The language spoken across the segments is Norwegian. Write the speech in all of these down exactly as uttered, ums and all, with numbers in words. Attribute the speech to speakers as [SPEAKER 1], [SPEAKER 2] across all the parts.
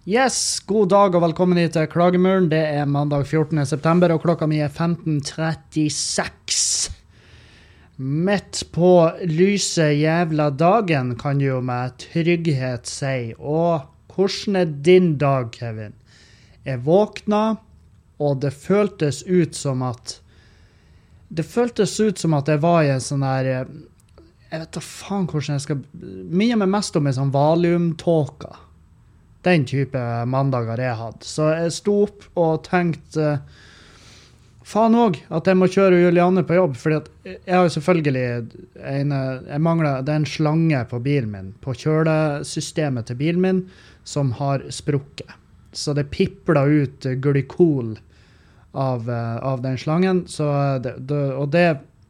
[SPEAKER 1] Yes, god dag og velkommen hit til Klagemuren. Det er mandag fjortende september, og klokka mi er femten trettiseks. Midt på lyse jævla dagen, kan du jo med trygghet si. Og hvordan er din dag, Kevin? Jeg våkna, og det føltes ut som at Det føltes ut som at jeg var i en sånn der Jeg vet da faen hvordan jeg skal Minner meg mest om en sånn valiumtåka. Den type mandager jeg hadde. Så jeg sto opp og tenkte faen også at jeg må kjøre Juliane på jobb, fordi at jeg har jo selvfølgelig en, jeg mangler, det er en slange på bilen min, på kjølesystemet til bilen min, som har sprukket. Så det pipler ut glykol av, av den slangen, så det, det, og det,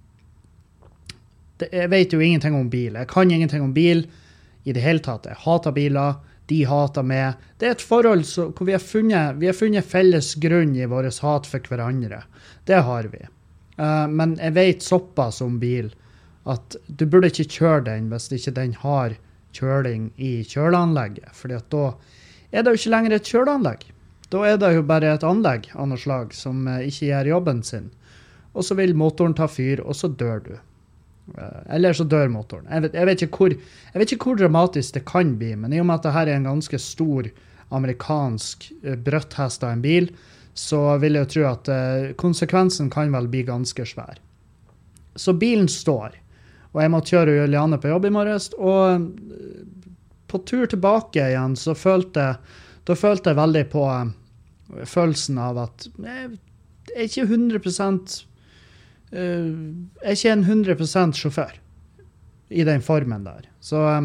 [SPEAKER 1] det jeg vet jo ingenting om bil. Jeg kan ingenting om bil i det hele tatt. Jeg hater biler. De hater meg. Det er et forhold så, hvor vi har, funnet, vi har funnet felles grunn i vårt hat for hverandre. Det har vi. Uh, men jeg vet såpass om bil at du burde ikke kjøre den hvis ikke den har kjøling i kjøleanlegget. Fordi at da er det jo ikke lenger et kjøleanlegg. Da er det jo bare et anlegg av noe slag som uh, ikke gjør jobben sin. Og så vil motoren ta fyr, og så dør du. Eller så dør motoren. Jeg vet, jeg, vet ikke hvor, jeg vet ikke hvor dramatisk det kan bli, men i og med at dette er en ganske stor amerikansk brøtthest av en bil, så vil jeg tro at uh, konsekvensen kan vel bli ganske svær. Så bilen står, og jeg må kjøre Juliane på jobb i morges, og på tur tilbake igjen så følte da følte jeg veldig på uh, følelsen av at jeg er ikke hundre prosent Uh, jeg er ikke en hundre prosent sjåfør i den formen der. Så, um,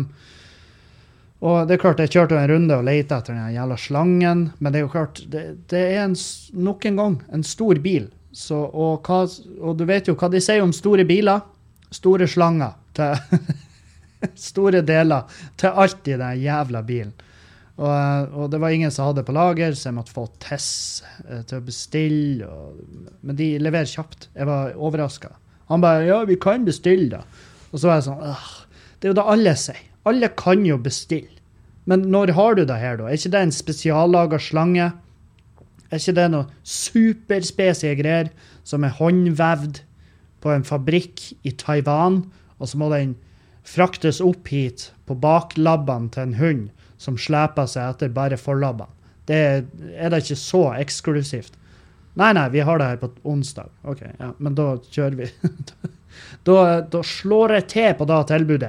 [SPEAKER 1] og det er klart, jeg kjørte en runde og lette etter den jævla slangen, men det er jo klart, det, det er en, nok en gang en stor bil. Så, og, hva, og du vet jo hva de sier om store biler. Store slanger til store deler til alt i den jævla bilen. Og, og det var ingen som hadde på lager, så jeg måtte få Tess eh, til å bestille. Og, men de leverer kjapt. Jeg var overrasket. Han bare, ja, vi kan bestille da. Og så var jeg sånn, Åh, det er jo det alle sier. Alle kan jo bestille. Men når har du det her da? Er ikke det en spesiallaget slange? Er ikke det noe superspesie greier som er håndvevd på en fabrikk i Taiwan, og så må den fraktes opp hit på baklabbene til en hund som sleper seg etter bare forlabbene. Det er, er det ikke så eksklusivt. Nei, nei, vi har det her på onsdag. Ok, ja, men da kjører vi. da, da slår jeg til på da tilbudet.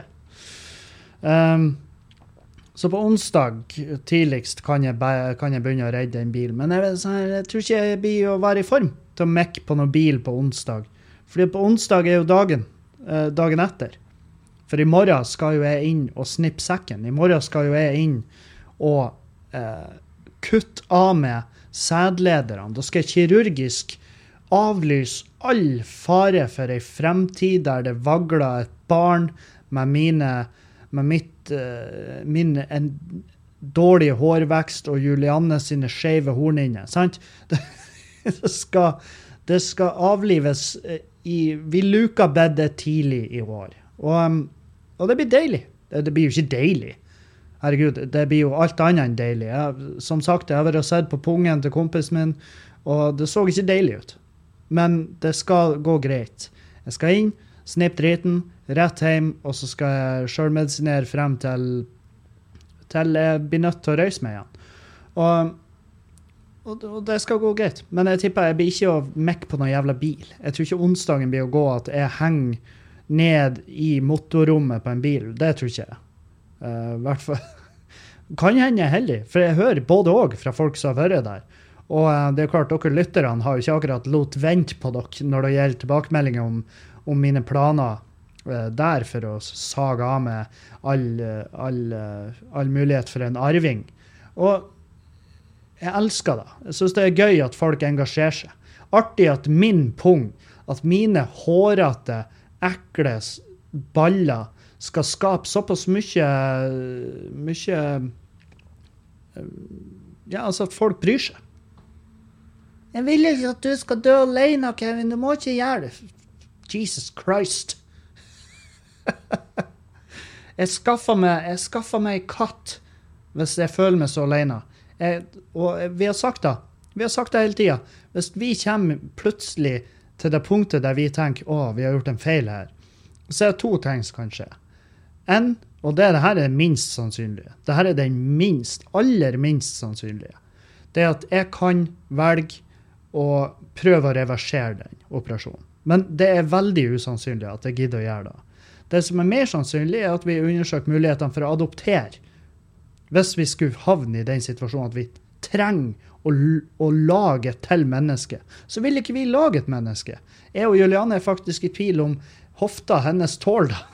[SPEAKER 1] Um, så på onsdag tidligst kan jeg, kan jeg begynne å redde en bil. Men jeg, jeg tror ikke jeg blir å være i form til å mekke på noen bil på onsdag. Fordi på onsdag er jo dagen, eh, dagen etter. For i morgen skal jo jeg inn og snippe sekken. I morgen skal jo jeg inn og eh, kutte av med sædlederne. Da skal jeg kirurgisk avlyse all fare for en fremtid der det vagler et barn med, mine, med mitt, eh, min en dårlig hårvekst og Juliane sine skjeve horninner. Sant? Det, det, skal, det skal avlives i vi luka bedde tidlig i år. Og Og det blir deilig. Det, det blir jo ikke deilig. Herregud, det blir jo alt annet enn deilig. Jeg, som sagt, jeg har vært og sett på pungen til kompisen min, og det så ikke deilig ut. Men det skal gå greit. Jeg skal inn, snipp driten, rett hjem, og så skal jeg selvmedisinere frem til, til jeg blir nødt til å røyse meg igjen. Og, og, og det skal gå greit. Men jeg tipper jeg blir ikke å mekke på noen jævla bil. Jeg tror ikke onsdagen blir å gå at jeg henger ned i motorrommet på en bil. Det tror ikke jeg. Uh, hvert fall. Kan hende jeg er heldig, for jeg hører både og fra folk som har vært der. Og uh, det er klart, dere lytterne har jo ikke akkurat lot vente på dere når det gjelder tilbakemeldinger om, om mine planer uh, der for å sage av med all, all, all mulighet for en arving. Og jeg elsker det. Jeg synes det er gøy at folk engasjerer seg. Artig at min pung, at mine hårete ekle baller skal skape såpass mye, mye ja, altså at folk bryr seg. Jeg vil ikke at du skal dø alene, Kevin. Du må ikke gjøre det. Jesus Christ. jeg skaffer meg, jeg skaffer meg katt hvis jeg føler meg så alene. Jeg, og vi har sagt det. Vi har sagt det hele tiden. Hvis vi kommer plutselig til det punktet der vi tenker, å, vi har gjort en feil her, så er det to ting som kan skje. En, og det, det her er minst sannsynlige. Det her er den minst, aller minst sannsynlige. Det er at jeg kan velge å prøve å reversere den operasjonen. Men det er veldig usannsynlig at jeg gidder å gjøre det. Det som er mer sannsynlig er at vi undersøker mulighetene for å adoptere. Hvis vi skulle havne i den situasjonen at vi trenger å, å lage et til menneske, så vil ikke vi lage et menneske. Jeg og Juliane er faktisk i tvil om hofta hennes tål da.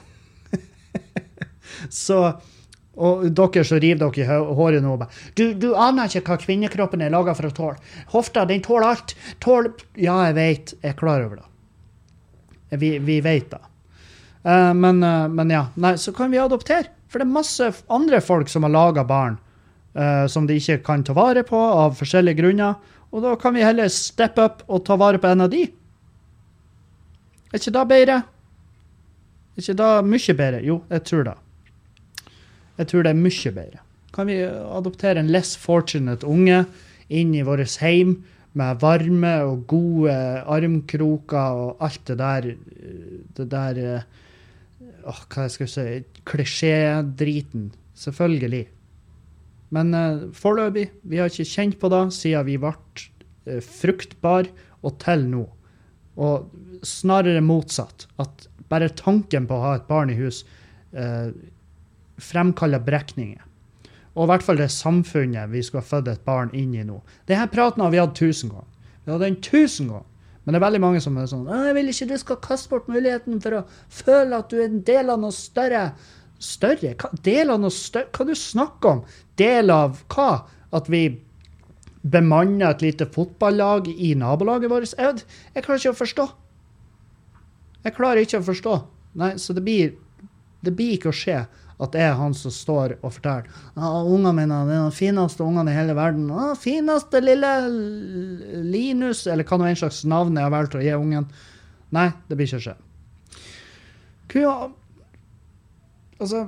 [SPEAKER 1] Så, og dere så river dere i håret nå. Du, du aner ikke hva kvinnekroppen er laget for å tåle. Hofta, den tåler alt. Tål... Ja, jeg vet. Jeg er klar over det. Vi, vi vet det. Uh, men, uh, men ja, nei, så kan vi adoptere. For det er masse andre folk som har laget barn uh, som de ikke kan ta vare på av forskjellige grunner. Og da kan vi heller steppe opp og ta vare på en av de. Er ikke det bedre? Er ikke det mye bedre? Jo, jeg tror det. Jeg tror det er mye bedre. Kan vi adoptere en less fortunate unge inn i vårt heim med varme og gode armkroker og alt det der, det der, åh, hva jeg skal si, klisjé-driten. Selvfølgelig. Men uh, foreløpig, vi har ikke kjent på det siden vi ble uh, fruktbar og til nå. Og snarere motsatt, at bare tanken på å ha et barn i hus uh, fremkaller brekninger. Og i hvert fall det samfunnet vi skal ha født et barn inn i nå. Denne praten har vi hatt tusen ganger. Vi har hatt den tusen ganger. Men det er veldig mange som er sånn, jeg vil ikke du skal kaste bort muligheten for å føle at du er en del av noe større. Større? Hva? Del av noe større? Hva du snakker om? Del av hva? At vi bemanner et lite fotballag i nabolaget vårt? Jeg, jeg klarer ikke å forstå. Jeg klarer ikke å forstå. Nei, så det blir, det blir ikke å skje at det er han som står og forteller ah, ungene mine, det er de fineste ungene i hele verden. Ah, fineste lille Linus, eller hva noe en slags navn jeg har valgt å gi ungen. Nei, det blir ikke å skje. Hva? Altså,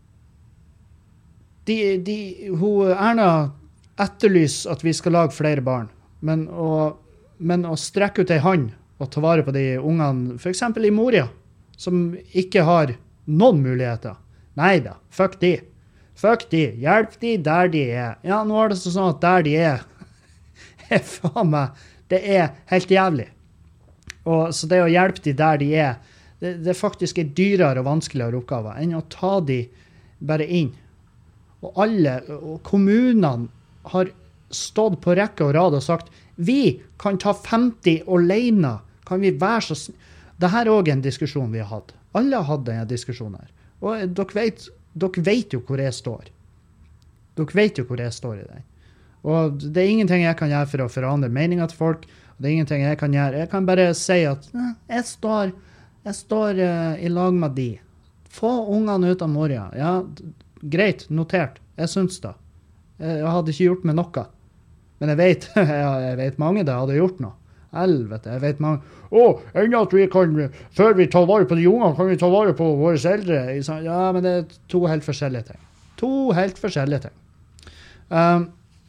[SPEAKER 1] de, de, hun, Erna etterlyser at vi skal lage flere barn, men å, men å strekke ut en hånd og ta vare på de ungene, for eksempel i Moria, som ikke har noen muligheter. Neida, fuck de. Fuck de. Hjelp de der de er. Ja, nå er det sånn at der de er, er faen meg, det er helt jævlig. Og så det å hjelpe de der de er, det, det er faktisk en dyrere og vanskeligere oppgave enn å ta de bare inn. Og alle, og kommunene har stått på rekke og rad og sagt, vi kan ta femti alene. Kan vi være så snill? Dette er også en diskusjon vi har hatt. Alle har hatt denne diskusjonen her. Og dere vet, dere vet jo hvor jeg står. Dere vet jo hvor jeg står i den. Og det er ingenting jeg kan gjøre for å forandre meninger til folk. Det er ingenting jeg kan gjøre. Jeg kan bare si at jeg står, jeg står uh, i lag med de. Få ungene ut av Moria. Ja, greit, notert. Jeg synes det. Jeg hadde ikke gjort med noe. Men jeg vet, jeg vet mange det hadde gjort noe. Helvete, jeg vet mange. Å, enda at vi kan, før vi tar vare på de ungene, kan vi ta vare på våre eldre. Ja, men det er to helt forskjellige ting. To helt forskjellige ting. Um,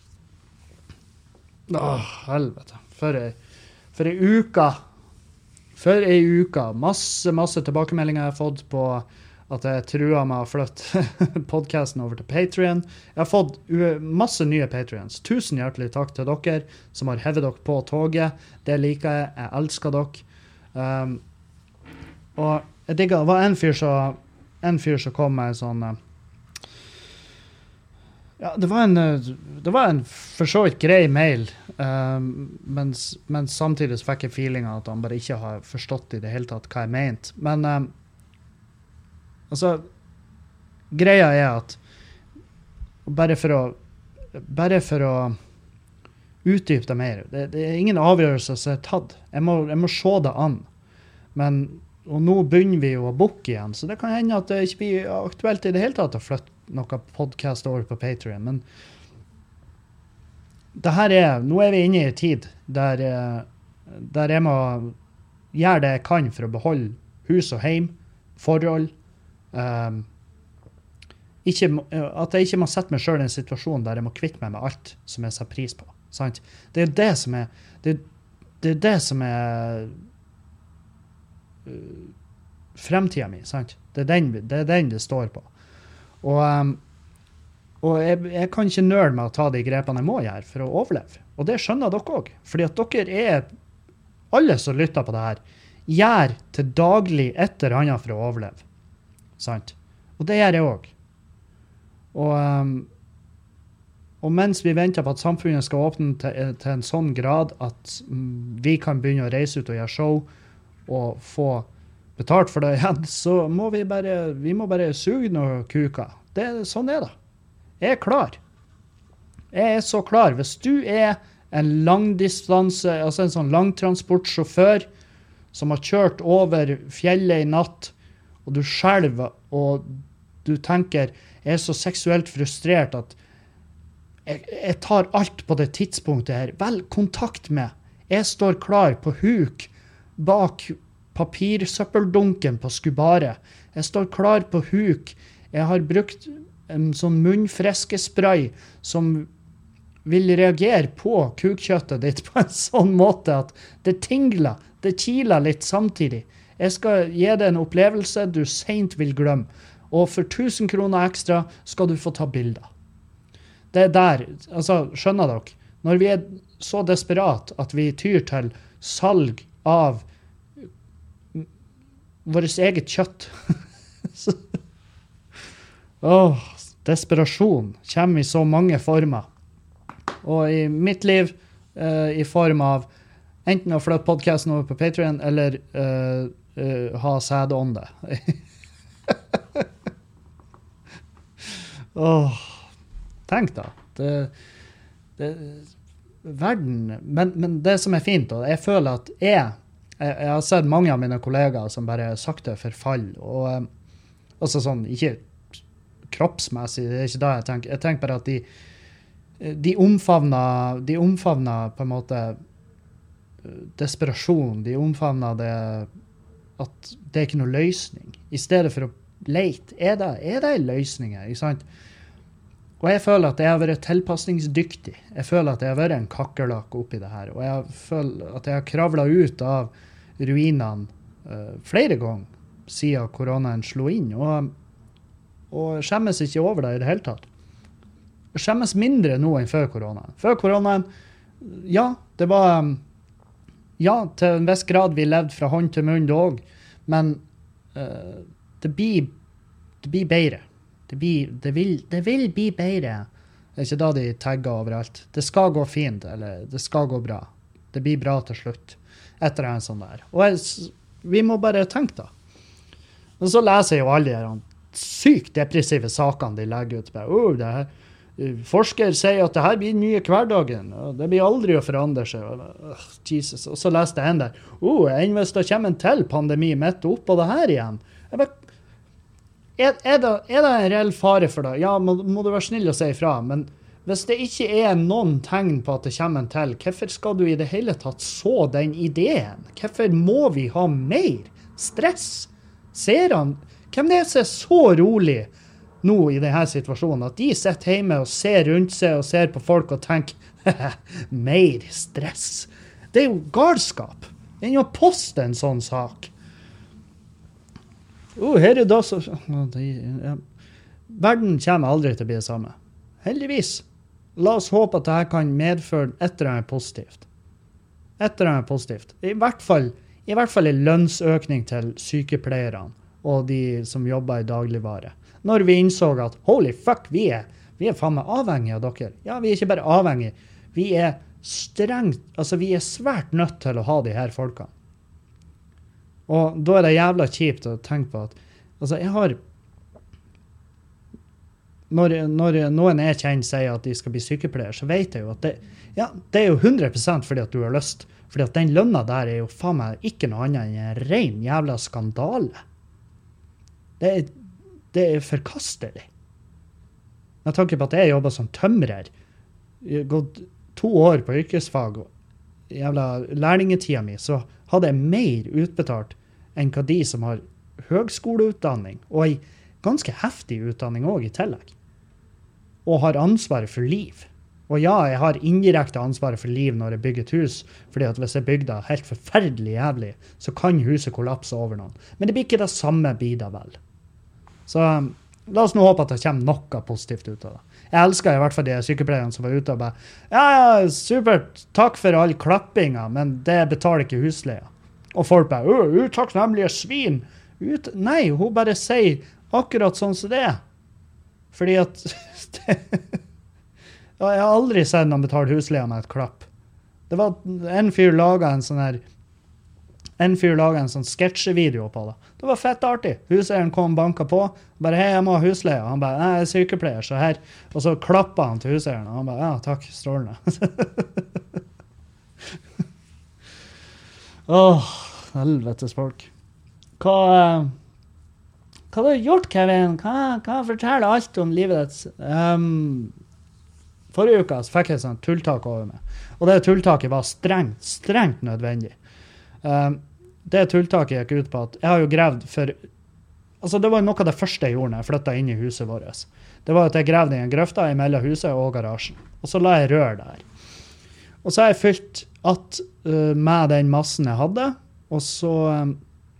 [SPEAKER 1] å, helvete. For ei, for ei uke. For ei uke. Masse, masse tilbakemeldinger jeg har fått på at jeg truer meg å flytte podcasten over til Patreon. Jeg har fått masse nye Patreons. Tusen hjertelig takk til dere som har hevet dere på toget. Det liker jeg. Jeg elsker dere. Um, og jeg digger, det var en fyr som, en fyr som kom med en sånn... Ja, det var en, det var en for så vidt grei mail, um, men, men samtidig så fikk jeg feelingen at han bare ikke har forstått i det hele tatt hva jeg mente. Men... Um, Altså, greia er at bare for å, bare for å utdype det mer, det, det er ingen avgjørelse som er tatt. Jeg må, jeg må se det an. Men, og nå begynner vi jo å booke igjen, så det kan hende at det ikke blir aktuelt i det hele tatt å flytte noen podcast over på Patreon. Men det her er, nå er vi inne i en tid der, der jeg må gjøre det jeg kan for å beholde hus og heim, forhold, Um, ikke, at jeg ikke må sette meg selv i en situasjon der jeg må kvitte meg med alt som jeg setter pris på. Sant? Det er jo det som er det, det er det som er uh, fremtiden min, sant? Det er den det, er den det står på. Og, um, og jeg, jeg kan ikke nøle med å ta de grepene jeg må gjøre for å overleve. Og det skjønner dere også. Fordi at dere er, alle som lytter på det her, gjør til daglig et eller annet for å overleve. Sant? Og det gjør jeg også. Og, um, og mens vi venter på at samfunnet skal åpne til, til en sånn grad at um, vi kan begynne å reise ut og gjøre show og få betalt for det igjen, så må vi bare, vi må bare suge noen kuker. Det, sånn er det. Jeg er klar. Jeg er så klar. Hvis du er en langdistanse, altså en sånn langtransportsjåfør som har kjørt over fjellet i natt, og du skjelver, og du tenker, jeg er så seksuelt frustrert at jeg, jeg tar alt på det tidspunktet her. Vel, kontakt med. Jeg står klar på huk bak papirsøppeldunken på Skubare. Jeg står klar på huk. Jeg har brukt en sånn munnfreskespray som vil reagere på kukkjøttet ditt på en sånn måte at det tingler, det kiler litt samtidig. Jeg skal gi deg en opplevelse du sent vil glemme. Og for tusen kroner ekstra skal du få ta bilder. Det er der, altså, skjønner dere? Når vi er så desperat at vi tyr til salg av vårt eget kjøtt. Åh, desperasjon kommer i så mange former. Og i mitt liv, uh, i form av enten å flytte podcasten over på Patreon, eller uh, uh, ha sædånde. Åh, tenk da. Det, det, verden, men, men det som er fint, og jeg føler at jeg, jeg, jeg har sett mange av mine kollegaer som bare sakte forfaller, og um, også sånn, ikke kroppsmessig, det er ikke det jeg tenker. Jeg tenker bare at de, de omfavner, de omfavner på en måte desperasjon, de omfavner det at det er ikke noe løsning. I stedet for å lete, er det, er det løsninger, ikke sant? Og jeg føler at jeg har vært tilpassningsdyktig. Jeg føler at jeg har vært en kakkelak oppi det her. Og jeg føler at jeg har kravlet ut av ruinene uh, flere ganger siden koronaen slo inn. Og, og skjemmes ikke over det i det hele tatt. Jeg skjemmes mindre nå enn før koronaen. Før koronaen, ja, det var... Um, ja, til en viss grad vi levde fra hånd til munn dog. Men uh, det, blir, det blir bedre. Det, blir, det, vil, det vil bli bedre. Det er ikke da de tagger overalt. Det skal gå fint, eller det skal gå bra. Det blir bra til slutt. Etter en sånn der. Og jeg, vi må bare tenke da. Og så leser jeg jo alle de sykt depressive sakene de legger ut. Oh, det her, forsker sier at det her blir den nye hverdagen. Og det blir aldri å forandre seg. Oh, Jesus. Og så leste jeg en der. Oh, enn hvis det kommer en til pandemi midt opp på det her igjen. Jeg bare, Er, er, det, er det en reell fare for det? Ja, må, må du være snill å si ifra. Men hvis det ikke er noen tegn på at det kommer en til, hvorfor skal du i det hele tatt så den ideen? Hvorfor må vi ha mer stress? Ser han? Hvem det er som er så rolig nå i denne situasjonen, at de sitter hjemme og ser rundt seg og ser på folk og tenker, mer stress. Det er jo galskap. Det er jo å poste en sånn sak. Oh, her er da så... Ja. Verden kommer aldri til å bli det samme. Heldigvis. La oss håpe at dette kan medføre et eller annet positivt. Et eller annet positivt. I hvert fall, i hvert fall en lønnsøkning til sykepleierne og de som jobber i dagligvare. Når vi innså at, holy fuck, vi er, vi er faen meg avhengige av dere. Ja, vi er ikke bare avhengige. Vi er strengt, altså vi er svært nødt til å ha de her folkene. Og da er det jævla kjipt å tenke på at, altså jeg har, når, når noen jeg kjenner sier at de skal bli sykepleier, så vet jeg jo at det, ja, det er jo hundre prosent fordi at du har lyst, fordi at den lønna der er jo faen meg ikke noe annet enn en ren jævla skandale. Det er, det er forkastelig. Jeg tenker på at jeg jobber som tømrer, jeg har gått to år på yrkesfag, og jævla lærlingetida mi, så hadde jeg mer utbetalt enn hva de som har høgskoleutdanning og ei ganske heftig utdanning også i tillegg. Og har ansvaret for liv. Og ja, jeg har indirekte ansvaret for liv når jeg bygger et hus, fordi at hvis jeg bygger det helt forferdelig jævlig, så kan huset kollapse over noen. Men det blir ikke det samme bida vel. Så um, la oss nå håpe at det kommer noe positivt ut av det. Jeg elsker i hvert fall de sykepleierne som var ute og bare, ja, ja, supert, takk for all klappinga, men det betaler ikke husleia. Og folk bare, utakknemlige svin. Ut Nei, hun bare sier akkurat sånn som det er. Fordi at ja, jeg har aldri sett noen betale husleia med et klapp. Det var en fyr laget en sånn her en fyr laget en sånn sketsjevideo på det. Det var fett artig. Huseieren kom banka på, bare hei, jeg må ha husleia. Han bare, nei, jeg er sykepleier, så her. Og så klappet han til huseieren, og han bare, ja, takk, strålende. Åh, helvetes folk. Hva, hva har du gjort, Kevin? Hva, hva forteller alt om livet ditt? Um, forrige uka så fikk jeg et sånt tulltak over meg. Og det tulltaket var strengt, strengt nødvendig. Um, det tulltaket gikk ut på at jeg har jo gravd for, altså det var noe av det første jeg gjorde når jeg flyttet inn i huset vårt. Det var at jeg gravde i en grøfta mellom huset og garasjen. Og så la jeg rør der. Og så har jeg fylt at uh, med den massen jeg hadde, og så, um,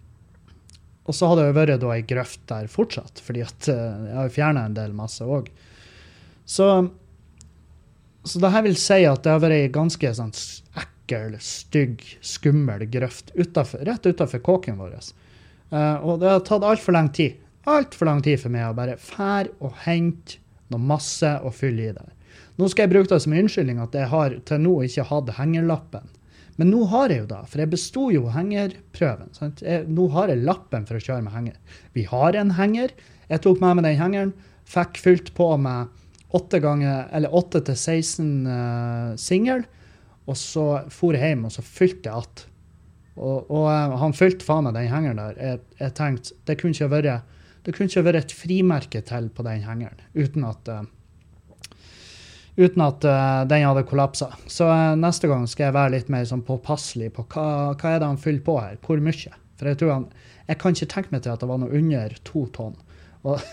[SPEAKER 1] og så hadde jeg vært da i grøft der fortsatt, fordi at uh, jeg har fjernet en del masse også. Så, så det her vil si at det har vært ganske sånn ekkel, stygg, skummel grøft utenfor, rett utenfor kåken vår. Uh, og det har tatt alt for lang tid. Alt for lang tid for meg å bare fær og hente noe masse og fylle i der. Nå skal jeg bruke det som unnskyldning at jeg har til nå ikke hatt hengerlappen. Men nå har jeg jo da, for jeg bestod jo hengerprøven. Sant? Jeg, nå har jeg lappen for å kjøre med henger. Vi har en henger. Jeg tok med meg den hengeren, fikk fylt på med åtte ganger, eller åtte til seksten uh, singel, og så for jeg hjem, og så fylte jeg att. Og, og uh, han fylte faen med den hengeren der. Jeg, jeg tenkte, det kunne ikke være, det kunne ikke være et frimerke til på den hengeren, uten at, uh, uten at uh, den hadde kollapset. Så uh, neste gang skal jeg være litt mer sånn påpasselig på hva, hva er det han fyller på her, hvor mye. For jeg tror han, jeg kan ikke tenke meg til at det var noe under to tonn. Og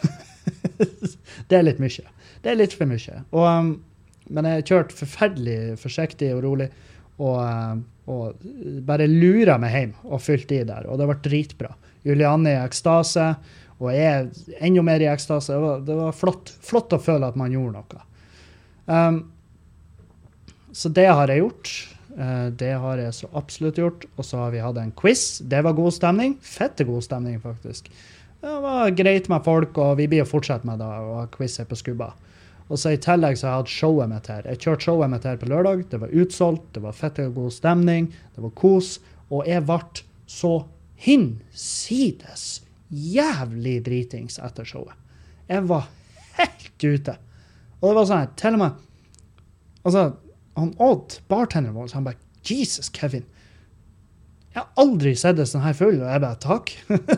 [SPEAKER 1] det er litt mye. Det er litt for mye. Og, um, men jeg kjørte forferdelig forsiktig og rolig, og, um, og bare luret meg hjem og fylte i der, og det var dritbra. Julianne er i ekstase, og jeg er enda mer i ekstase. Det var, det var flott, flott å føle at man gjorde noe. Um, så det har jeg gjort. Uh, det har jeg så absolutt gjort. Og så har vi hatt en quiz. Det var god stemning. Fette god stemning, faktisk. Det var greit med folk, og vi blir å fortsette med det, og ha quiz her på Skubba. Og så i tillegg så har jeg hatt showet mitt her. Jeg kjørte showet mitt her på lørdag. Det var utsolgt, det var fette god stemning, det var kos, og jeg ble så hinsides jævlig dritings etter showet. Jeg var helt ute. Og det var sånn her, til og med, altså, han Odd, bartenderen vår, han bare, Jesus, Kevin, jeg har aldri sett det sånn her full, og jeg bare, takk.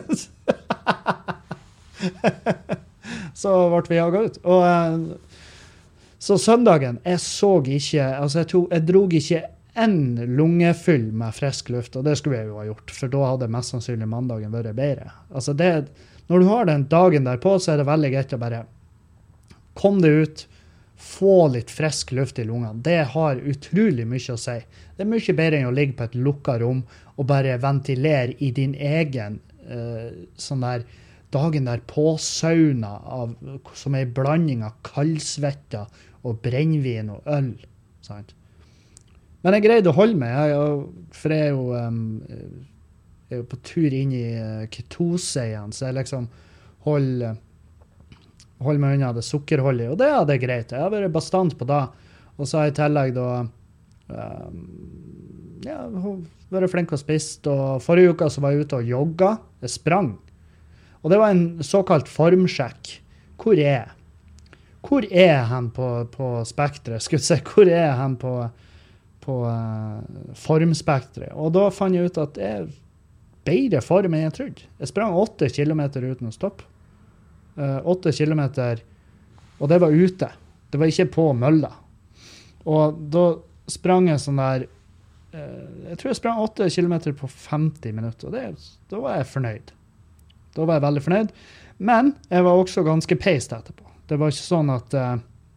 [SPEAKER 1] Så ble vi jaget ut. Og så søndagen, jeg så ikke, altså jeg, tog, jeg drog ikke en lungefyll med frisk luft, og det skulle jeg jo ha gjort, for da hadde mest sannsynlig mandagen vært bedre. Altså det, når du har den dagen der på, så er det veldig greit å bare komme deg ut, få litt frisk luft i lungene. Det har utrolig mye å si. Det er mye bedre enn å ligge på et lukket rom og bare ventilere i din egen uh, sånn der dagen der på sauna av, som er en blanding av kaldsvetta og brennvin og øl. Sant? Men jeg greide å holde meg, jeg, for jeg er jo, um, jeg er jo på tur inn i uh, ketose igjen, så jeg liksom holder holde meg unna det sukkerholdet, og det er det greit. Jeg har vært bestand på det, og så har jeg i tillegg da, um, ja, vært flink og spist, og forrige uka så var jeg ute og jogga, jeg sprang, og det var en såkalt formsjekk. Hvor er jeg? Hvor er jeg hen på, på spektret? Skal jeg si, hvor er jeg hen på, på uh, formspektret? Og da fant jeg ut at jeg bedre form enn jeg trodde. Jeg sprang åtte kilometer uten å stoppe. Uh, åtte kilometer, og det var ute. Det var ikke på mølla. Og da sprang jeg sånn der, uh, jeg tror jeg sprang åtte kilometer på femti minutter, og det, da var jeg fornøyd. Da var jeg veldig fornøyd. Men jeg var også ganske peist etterpå. Det var ikke sånn at uh,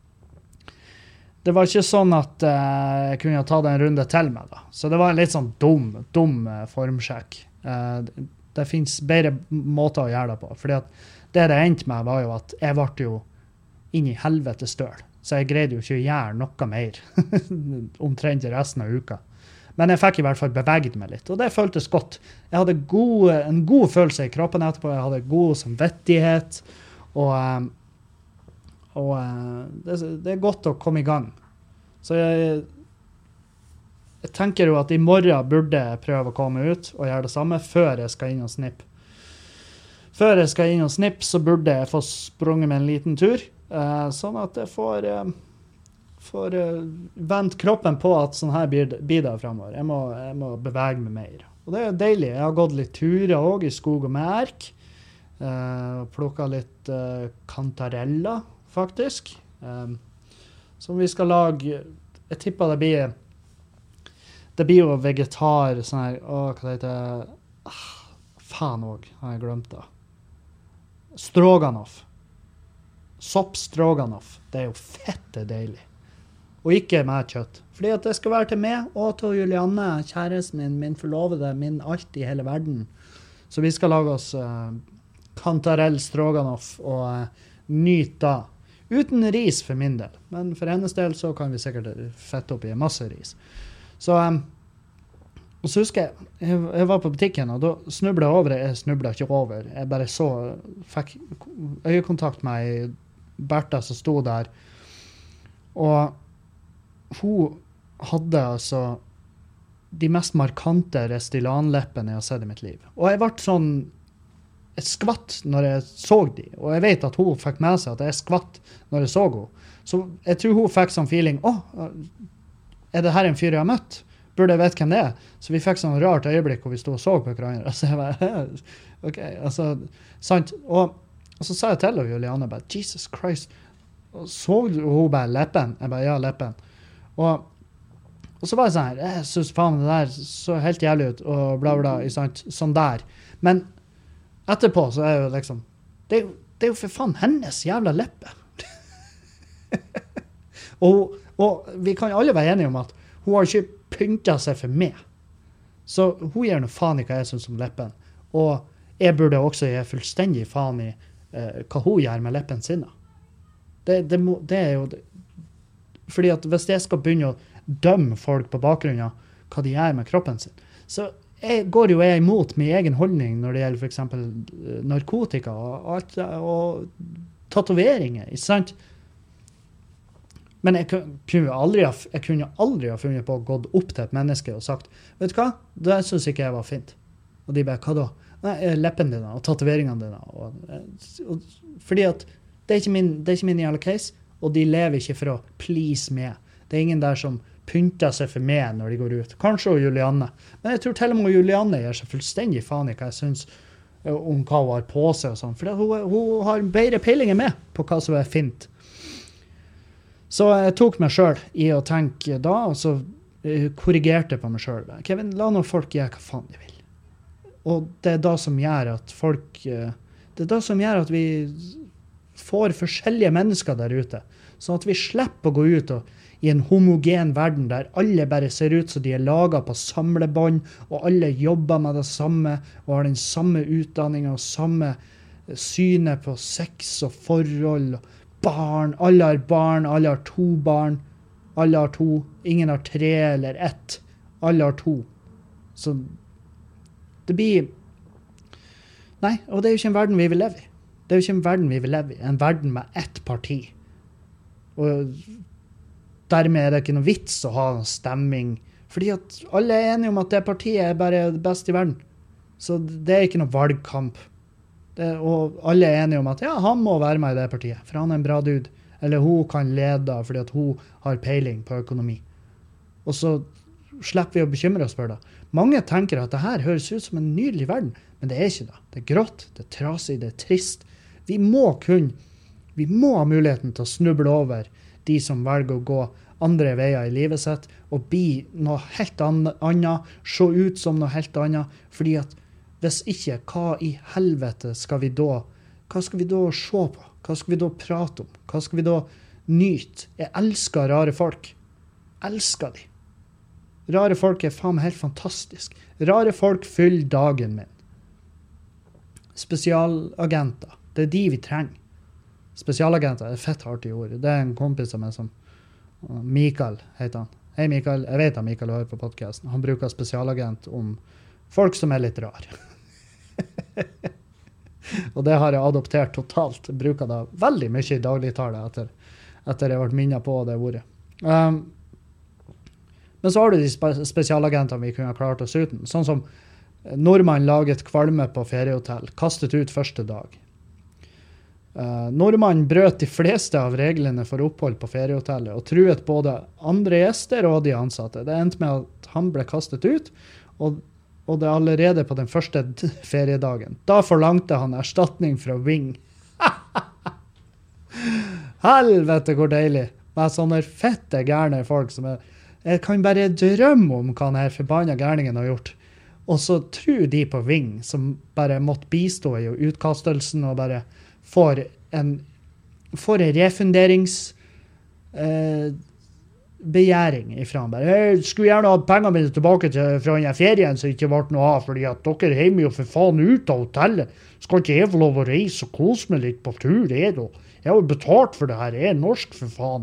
[SPEAKER 1] det var ikke sånn at uh, jeg kunne ta det en runde til med da. Så det var en litt sånn dum, dum uh, formsjekk. Uh, det, det finnes bedre måter å gjøre det på. Fordi at det det endte med var jo at jeg ble jo inn i helvete støl. Så jeg greide jo ikke å gjøre noe mer omtrent resten av uka. Men jeg fikk i hvert fall beveget meg litt, og det føltes godt. Jeg hadde god, en god følelse i kroppen etterpå, jeg hadde god samvittighet, og, og det, det er godt å komme i gang. Så jeg, jeg tenker jo at i morgen burde jeg prøve å komme ut og gjøre det samme før jeg skal inn og snippe. Før jeg skal inn og snippe, så burde jeg få sprunget med en liten tur, sånn at jeg får... for uh, vent kroppen på at sånn her blir, blir det fremover. Jeg må, jeg må bevege meg mer. Og det er deilig. Jeg har gått litt turer også i skog og merk. Uh, plukket litt uh, kantarella, faktisk. Um, som vi skal lage. Jeg tipper det blir det blir jo vegetar, sånn her, å, hva det heter? Ah, faen også, har jeg glemt det. Stroganoff. Soppstroganoff. Det er jo fette deilig. Og ikke med kjøtt. Fordi at det skal være til meg, og til Julianne, kjæresten min, min forlovede, min alt i hele verden. Så vi skal lage oss uh, kantarell stroganoff og uh, nyte da. Uten ris for min del. Men for hennes del så kan vi sikkert fette opp i masse ris. Så, um, og så husker jeg, jeg, jeg var på butikken, og da snublet jeg over, jeg snublet ikke over. Jeg bare så, fikk øyekontakt med Bertha som stod der. Og hun hadde altså de mest markante Restylane-leppene jeg har sett i mitt liv. Og jeg ble sånn, jeg skvatt når jeg så de, og jeg vet at hun fikk med seg at jeg skvatt når jeg så henne. Så jeg tror hun fikk sånn feeling, åh, er det her en fyr jeg har møtt? Burde jeg vite hvem det er? Så vi fikk sånn rart øyeblikk hvor vi stod og så på hverandre. Så jeg bare, ok, altså, sant. Og, og så sa jeg til henne, Julianne, bare, Jesus Christ, og så hun bare leppen? Jeg bare, ja, leppen. Og, og så var det sånn her, jeg synes faen det der så helt jævlig ut, og bla bla, sant? Sånn der. Men etterpå så er jo liksom, det er jo, det er jo for faen hennes jævla leppe. og, og vi kan alle være enige om at hun har ikke pyntet seg for meg. Så hun gjør noe faen i hva jeg synes om leppen. Og jeg burde også gi fullstendig faen i eh, hva hun gjør med leppen sinne. Det, det, må, det er jo... Fordi at hvis jeg skal begynne å dømme folk på bakgrunn av hva de gjør med kroppen sin, så jeg, går jo jeg imot min egen holdning når det gjelder for eksempel narkotika og, alt, og tatoveringer, ikke sant? Men jeg kunne aldri ha, jeg kunne aldri ha funnet på å gå opp til et menneske og sagt, vet du hva? Det synes ikke jeg var fint. Og de bare, hva da? Nei, leppen dine og tatoveringene dine. Og, og, fordi at det er ikke min, det er ikke min jævla case, og de lever ikke for å please meg. Det er ingen der som pynter seg for meg når de går ut. Kanskje og Julianne. Men jeg tror til og med Julianne gjør seg fullstendig faen i hva jeg synes om hva hun har på seg og sånn. For hun, hun har bedre peiling enn meg på hva som er fint. Så jeg tok meg selv i å tenke da, og så korrigerte jeg på meg selv. Kevin, la noen folk gjøre hva faen de vil. Og det er da som gjør at folk... Det er da som gjør at vi får forskjellige mennesker der ute, sånn at vi slipper å gå ut og, i en homogen verden der alle bare ser ut som de er laget på samlebånd, og alle jobber med det samme, og har den samme utdanningen og samme synet på sex og forhold, og barn, alle har barn, alle har to barn, alle har to, ingen har tre eller ett, alle har to. Så det blir... Nei, og det er jo ikke en verden vi vil leve i. Det er jo ikke en verden vi vil leve i, en verden med ett parti. Og dermed er det ikke noe vits å ha en stemming, fordi at alle er enige om at det partiet er bare det beste i verden. Så det er ikke noe valgkamp. Det, og alle er enige om at ja, han må være med i det partiet, for han er en bra dude. Eller hun kan lede fordi at hun har peiling på økonomi. Og så slipper vi å bekymre oss for det. Mange tenker at det her høres ut som en nydelig verden, men det er ikke det. Det er grått, det er trasig, det er trist. Vi må kun, vi må ha muligheten til å snuble over de som velger å gå andre veier i livet sitt, og bli noe helt annet, se ut som noe helt annet, fordi at hvis ikke, hva i helvete skal vi da hva skal vi da se på? Hva skal vi da prate om? Hva skal vi da nyte? Jeg elsker rare folk. Elsker de. Rare folk er faen meg helt fantastisk. Rare folk fyller dagen min. Spesialagenter. Det er de vi trenger. Spesialagenter er et fett artig ord. Det er en kompis av meg som Mikael heter han. Hei Mikael, jeg vet at Mikael hører på podcasten. Han bruker spesialagent om folk som er litt rar. Og det har jeg adoptert totalt. Jeg bruker det veldig mye i dagligtale etter, etter jeg har vært minnet på det ordet. Um, men så har du de spe spesialagentene vi kunne ha klart oss uten. Sånn som nordmann laget kvalme på feriehotell, kastet ut første dag. Uh, nordmann brøt de fleste av reglene for opphold på feriehotellet og truet både andre gjester og de ansatte. Det endte med at han ble kastet ut, og Og det er allerede på den første feriedagen. Da forlangte han erstatning fra Ving. Helvete, hvor deilig. Med sånne fette gærne folk som er... Jeg kan bare drømme om hva denne forbanna gærningen har gjort. Og så tror de på Ving, som bare måtte bistå i utkastelsen og bare får en, får en refunderings... Eh, begjæring ifra han bare, jeg skulle gjerne ha pengene mine tilbake til, fra denne ferien som ikke ble noe av, fordi at dere er hjemme jo for faen ut av hotellet. Skal ikke jeg få lov å reise og kose meg litt på tur, jeg da? Jeg har jo betalt for det her, jeg er norsk for faen.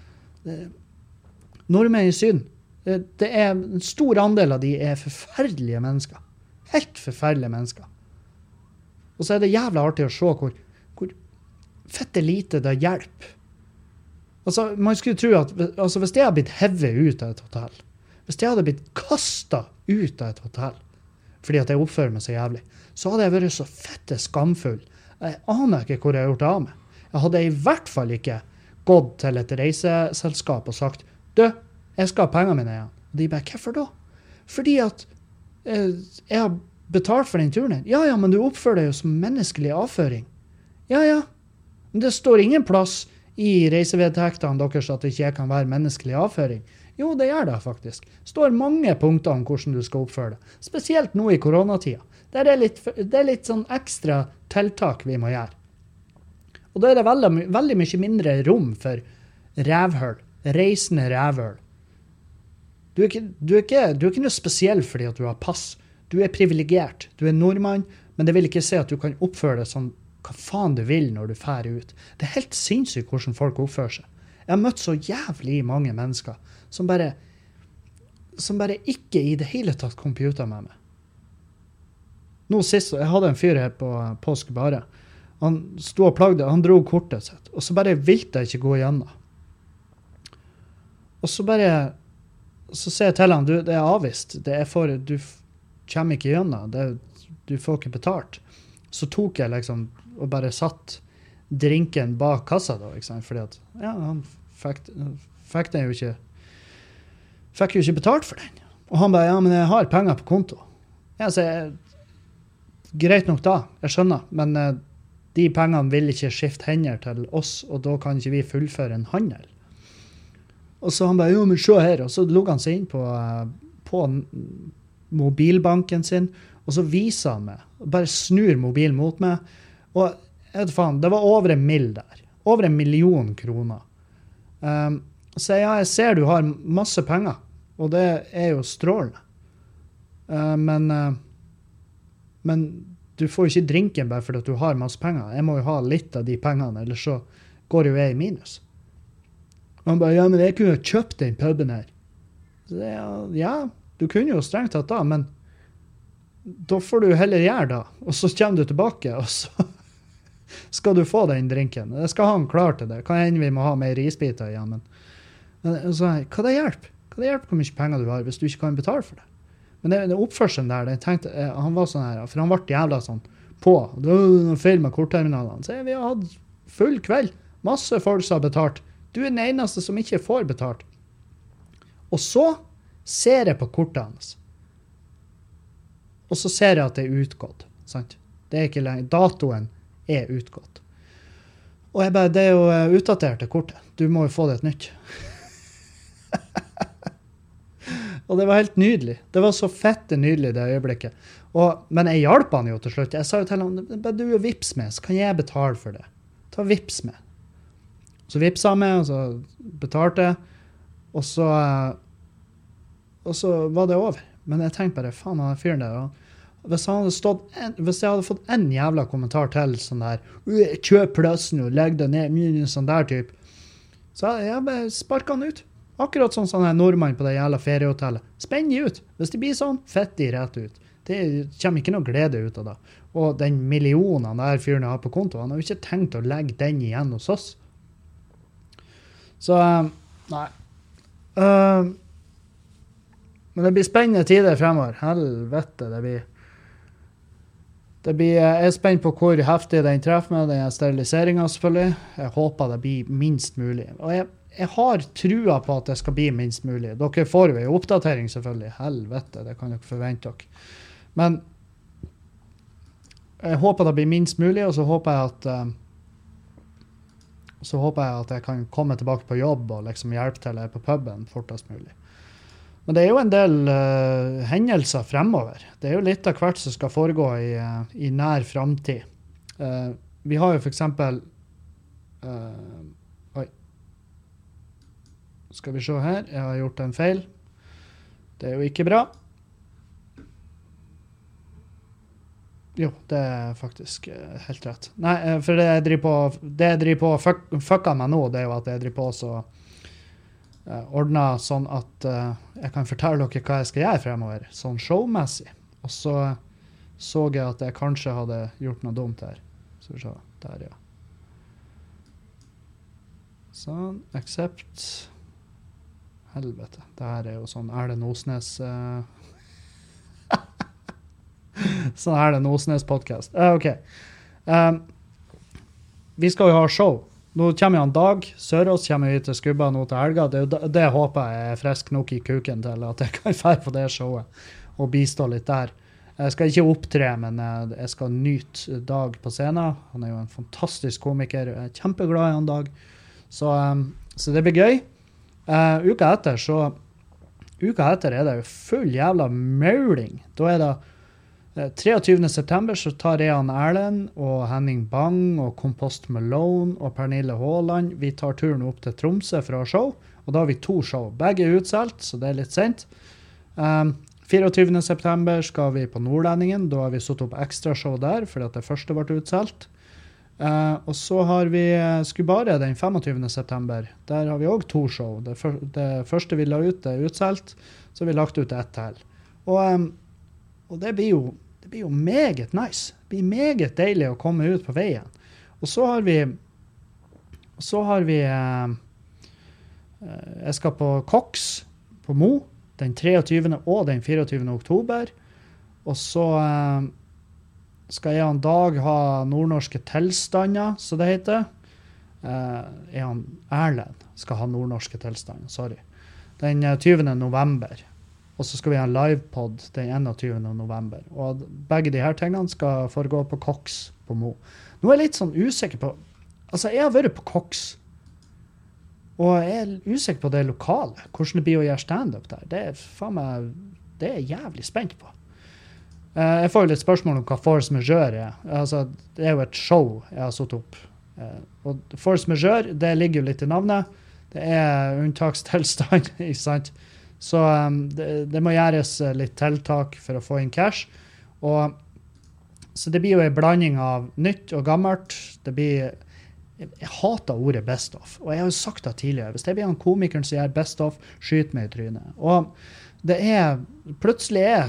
[SPEAKER 1] Nordmenn i syn, det, det er en stor andel av de er forferdelige mennesker. Helt forferdelige mennesker. Og så er det jævla artig å se hvor, hvor fette lite det hjelper. Altså, man skulle tro at altså, hvis jeg hadde blitt hevet ut av et hotell, hvis jeg hadde blitt kastet ut av et hotell, fordi at jeg oppfører meg så jævlig, så hadde jeg vært så fette skamfull. Jeg aner ikke hvor jeg har gjort det av meg. Jeg hadde i hvert fall ikke gått til et reiseselskap og sagt, du, jeg skal ha pengene mine igjen. Og de bare, hvorfor da? Fordi at eh, jeg har betalt for den turen. Ja, ja, men du oppfører deg jo som menneskelig avføring. Ja, ja. Men det står ingen plass i reisevedtektene deres at det ikke kan være menneskelig avføring. Jo, det gjør det faktisk. Det står mange punkter om hvordan du skal oppføre det. Spesielt nå i koronatida. Det er litt, det er litt sånn ekstra tiltak vi må gjøre. Og da er det veldig, veldig mye mindre rom for rævhøl. Reisende rævhøl. Du er, ikke, du, er ikke, du er ikke noe spesiell fordi at du har pass. Du er privilegert. Du er nordmann, men det vil ikke si at du kan oppføre det sånn hva faen du vil når du færer ut. Det er helt sinnssykt hvordan folk oppfører seg. Jeg har møtt så jævlig mange mennesker som bare, som bare ikke i det hele tatt kom på ut av med meg. Nå sist, jeg hadde en fyr her på påske bare. Han stod og plagde, han dro kortet sitt, og så bare ville jeg ikke gå igjennom. Og så bare, så sier jeg til han, du, det er avvist, det er for, du kommer ikke igjennom, det, du får ikke betalt. Så tok jeg liksom, og bare satt drinken bak kassa da, ikke sant? Fordi at, ja, han fikk, fikk den jo ikke, fikk jo ikke betalt for den. Og han bare, ja, men jeg har penger på konto. Ja, så jeg, greit nok da, jeg skjønner, men uh, de pengene vil ikke skifte hender til oss, og da kan ikke vi fullføre en handel. Og så han bare, jo, men se her, og så logget han seg inn på, uh, på mobilbanken sin, og så viser han meg, bare snur mobilen mot meg, og jeg vet faen, det var over en mill der. Over en million kroner. Um, så ja, jeg ser du har masse penger, og det er jo strålende. Uh, men, uh, men du får jo ikke drinken bare fordi at du har masse penger. Jeg må jo ha litt av de pengene, ellers så går jo jeg i minus. Og han bare, ja, men jeg kunne jo kjøpt den puben her. Så det, ja, du kunne jo strengt tatt da, men da får du heller gjøre da, og så kommer du tilbake, og så skal du få den drinken. Jeg skal ha den klar til det. Kan hende vi må ha mer risbiter igjen, men, men så, hva det hjelper? Hva det hjelper hvor mye penger du har hvis du ikke kan betale for det? Men det, det oppførselen der, jeg tenkte, han var sånn her, for han ble jævla sånn på, det var noen feil med kortterminalene, så vi har hatt full kveld, masse folk som har betalt. Du er den eneste som ikke får betalt. Og så ser jeg på kortet hans. Og så ser jeg at det er utgått, sant? Det er ikke lenge, datoen er utgått. Og jeg bare, det er jo utdatert det kortet. Du må jo få det et nytt. Og det var helt nydelig. Det var så fette nydelig det øyeblikket. Og, men jeg hjalp han jo til slutt. Jeg sa jo til han, bare du er vips med, så kan jeg betale for det. Ta vips med. Så vipsa han med, og så betalte jeg. Og så, og så var det over. Men jeg tenkte bare, faen, han er fyren der. Og hvis, han hadde stått en, hvis jeg hadde fått en jævla kommentar til, sånn der, kjøp plassen og legg deg ned, sånn der typ, så hadde jeg bare sparket han ut. Akkurat sånn sånn her nordmann på det jævla feriehotellet. Spenn de ut. Hvis de blir sånn, fett de rett ut. Det kommer ikke noe glede ut av det. Og den millionen der fyren har på konto, han har jo ikke tenkt å legge den igjen hos oss. Så, nei. Uh, men det blir spennende tider fremover. Helvete, det blir... Det blir, jeg er spent på hvor heftig den treffer med, den steriliseringen selvfølgelig. Jeg håper det blir minst mulig. Og jeg, jeg har trua på at det skal bli minst mulig. Dere får jo en oppdatering selvfølgelig. Helvete, det kan dere forvente dere. Men jeg håper det blir minst mulig, og så håper jeg at uh, så håper jeg at jeg kan komme tilbake på jobb og liksom hjelpe til på puben fortest mulig. Men det er jo en del uh, hendelser fremover. Det er jo litt av hvert som skal foregå i, uh, i nær fremtid. Uh, vi har jo for eksempel... Uh, oi. Skal vi se her. Jeg har gjort en feil. Det er jo ikke bra. Jo, det er faktisk uh, helt rett. Nei, uh, for det jeg driver på, det jeg driver på fuck, fucka meg nå, det er jo at jeg driver på så... Uh, ordnet sånn at uh, jeg kan fortelle dere hva jeg skal gjøre fremover, sånn showmessig. Og så så jeg at jeg kanskje hadde gjort noe dumt her. Så vi ser, der ja. Sånn, accept. Helvete, det her er jo sånn Erlend Osnes... Uh... sånn Erlend Osnes podcast. Uh, ok. Um, vi skal jo ha show. Nå kommer han Dag Sørås, kommer vi til Skubba nå til helga. Det, det, det håper jeg er frisk nok i kuken til at jeg kan fære på det showet og bistå litt der. Jeg skal ikke opptre, men jeg skal nyte Dag på scenen. Han er jo en fantastisk komiker. Jeg er kjempeglad i han Dag. Så, um, så det blir gøy. Uh, uka etter så uka etter er det jo full jævla mauling. Da er det treogtyvende september så tar jeg han Erlend og Henning Bang og Kompost Malone og Pernille Håland. Vi tar turen opp til Tromsø for å ha show, og da har vi to show. Begge er utsolgt, så det er litt sent. Um, fireogtyvende september skal vi på Nordlendingen. Da har vi satt opp ekstra show der, fordi at det første ble utsolgt. Uh, og så har vi Skubare den femogtyvende september. Der har vi også to show. Det, for, det første vi la ut det er utsolgt, så har vi lagt ut ett til. Og, um, og det blir jo Det blir jo meget nice. Det blir meget deilig å komme ut på veien. Og så har vi så har vi eh, jeg skal på Cox på Mo den treogtyvende og den fireogtyvende oktober. Og så eh, skal jeg en dag ha nordnorske tilstander, så det heter. Eh, jeg han Erlend skal ha nordnorske tilstander, sorry. Den tyvende november. Og så skal vi ha en livepod den enogtyvende november. Og begge de her tingene skal foregå på Cox på Mo. Nå er jeg litt sånn usikker på... Altså, jeg har vært på Cox. Og jeg er usikker på det lokale. Hvordan det blir å gjøre stand-up der. Det er, faen meg, det er jeg jævlig spent på. Uh, jeg får jo litt spørsmål om hva Force Majeure er. Altså, det er jo et show jeg har satt opp. Uh, og Force Majeure, det ligger jo litt i navnet. Det er unntakstilstand, ikke sant? Så um, det, det må gjøres litt tiltak for å få inn cash. Og, så det blir jo en blanding av nytt og gammelt. Det blir, jeg, jeg hater ordet best of. Og jeg har jo sagt det tidligere. Hvis det blir en komikeren som gjør best of, skyt meg i trynet. Og det er, plutselig er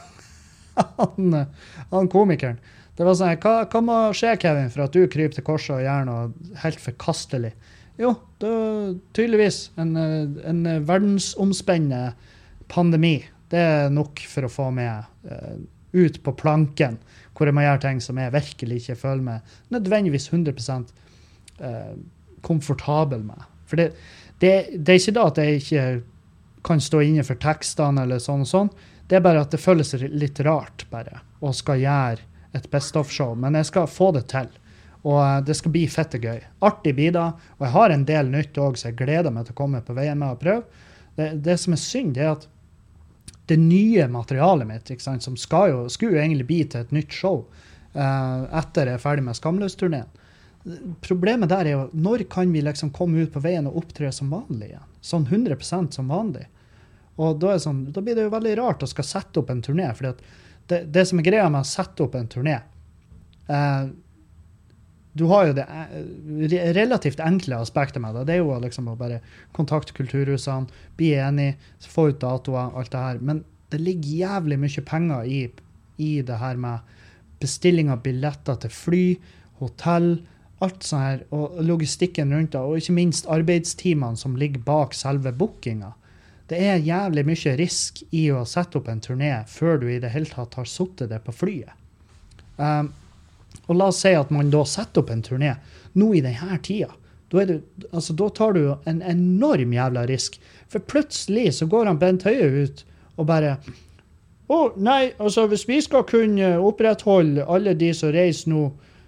[SPEAKER 1] han, han komikeren. Det var sånn, hva, hva må skje, Kevin, for at du kryper til korset og gjør noe helt forkastelig? Jo, det er tydeligvis en, en verdensomspennende pandemi. Det er nok for å få meg uh, ut på planken, hvor jeg må gjøre ting som jeg virkelig ikke føler meg nødvendigvis hundre prosent uh, komfortabel med. For det, det, det er ikke da at jeg ikke kan stå inne for tekstene eller sånn og sånn. Det er bare at det føles litt rart bare, og skal gjøre et best-of-show. Men jeg skal få det til. Og det skal bli fette gøy. Artig blir det. Og jeg har en del nytt også, så jeg gleder meg til å komme på veien med å prøve. Det, det som er synd, det er at det nye materialet mitt, ikke sant, som skal jo, skulle jo egentlig bli til et nytt show uh, etter jeg er ferdig med Skamløs-turneen. Problemet der er jo, når kan vi liksom komme ut på veien og opptre som vanlig igjen? Sånn hundre prosent som vanlig. Og da, er det sånn, da blir det jo veldig rart å skal sette opp en turné, fordi at det, det som er greia med å sette opp en turné, uh, du har jo det uh, relativt enkle aspektet med det. Det er jo liksom å bare kontakte kulturhusene, bli enig, få ut datoer, alt det her. Men det ligger jævlig mye penger i, i det her med bestilling av billetter til fly, hotell, alt sånt her, og logistikken rundt det, og ikke minst arbeidstimene som ligger bak selve bookingen. Det er jævlig mye risk i å sette opp en turné før du i det hele tatt har suttet det på flyet. Um, Og la oss si at man da setter opp en turné nå i denne tida. Da, er det, altså, da tar du en enorm jævla risk. For plutselig så går han Bent Høie ut og bare å nei, altså hvis vi skal kunne opprettholde alle de som reiser nå,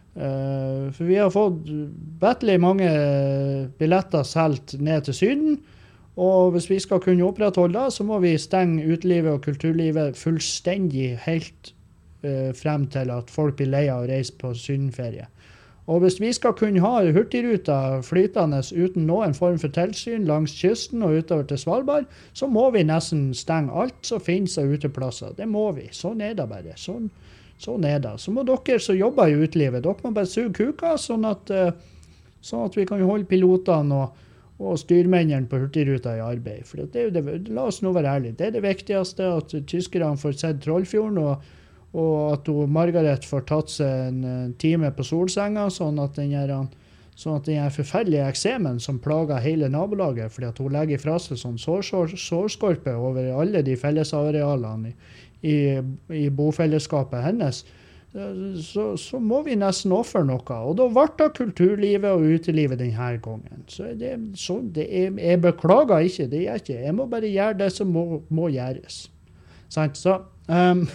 [SPEAKER 1] uh, for vi har fått bettelig mange billetter selv ned til Syden, og hvis vi skal kunne opprettholde det, så må vi stenge utelivet og kulturlivet fullstendig helt frem til at folk blir leie av å reise på sydenferie. Og hvis vi skal kunne ha hurtigruta flytende uten noen form for tilsyn langs kysten og utover til Svalbard, så må vi nesten stenge alt som finnes av uteplasser. Det må vi. Sånn er det bare. Sånn, sånn er det. Så må dere som jobber i utelivet, dere må bare suge kuka, sånn at, sånn at vi kan holde pilotene og, og styrmennene på hurtigruta i arbeid. For det er jo det, la oss nå være ærlige. Det er det viktigste, at tyskerne får sett Trollfjorden, og og at hun, Margaret får tatt seg en, en time på solsenga, sånn at den her, sånn at den her forferdelige eksemen som plager hele nabolaget, fordi at hun legger fra seg sånn sår, sår, sårskorpe over alle de fellesarealene i, i, i bofellesskapet hennes, så, så må vi nesten ofre noe. Og da ble det kulturlivet og utelivet denne gangen. Så det, så det er, jeg beklager ikke, det er ikke. Jeg må bare gjøre det som må, må gjøres. Sant? Så... Um,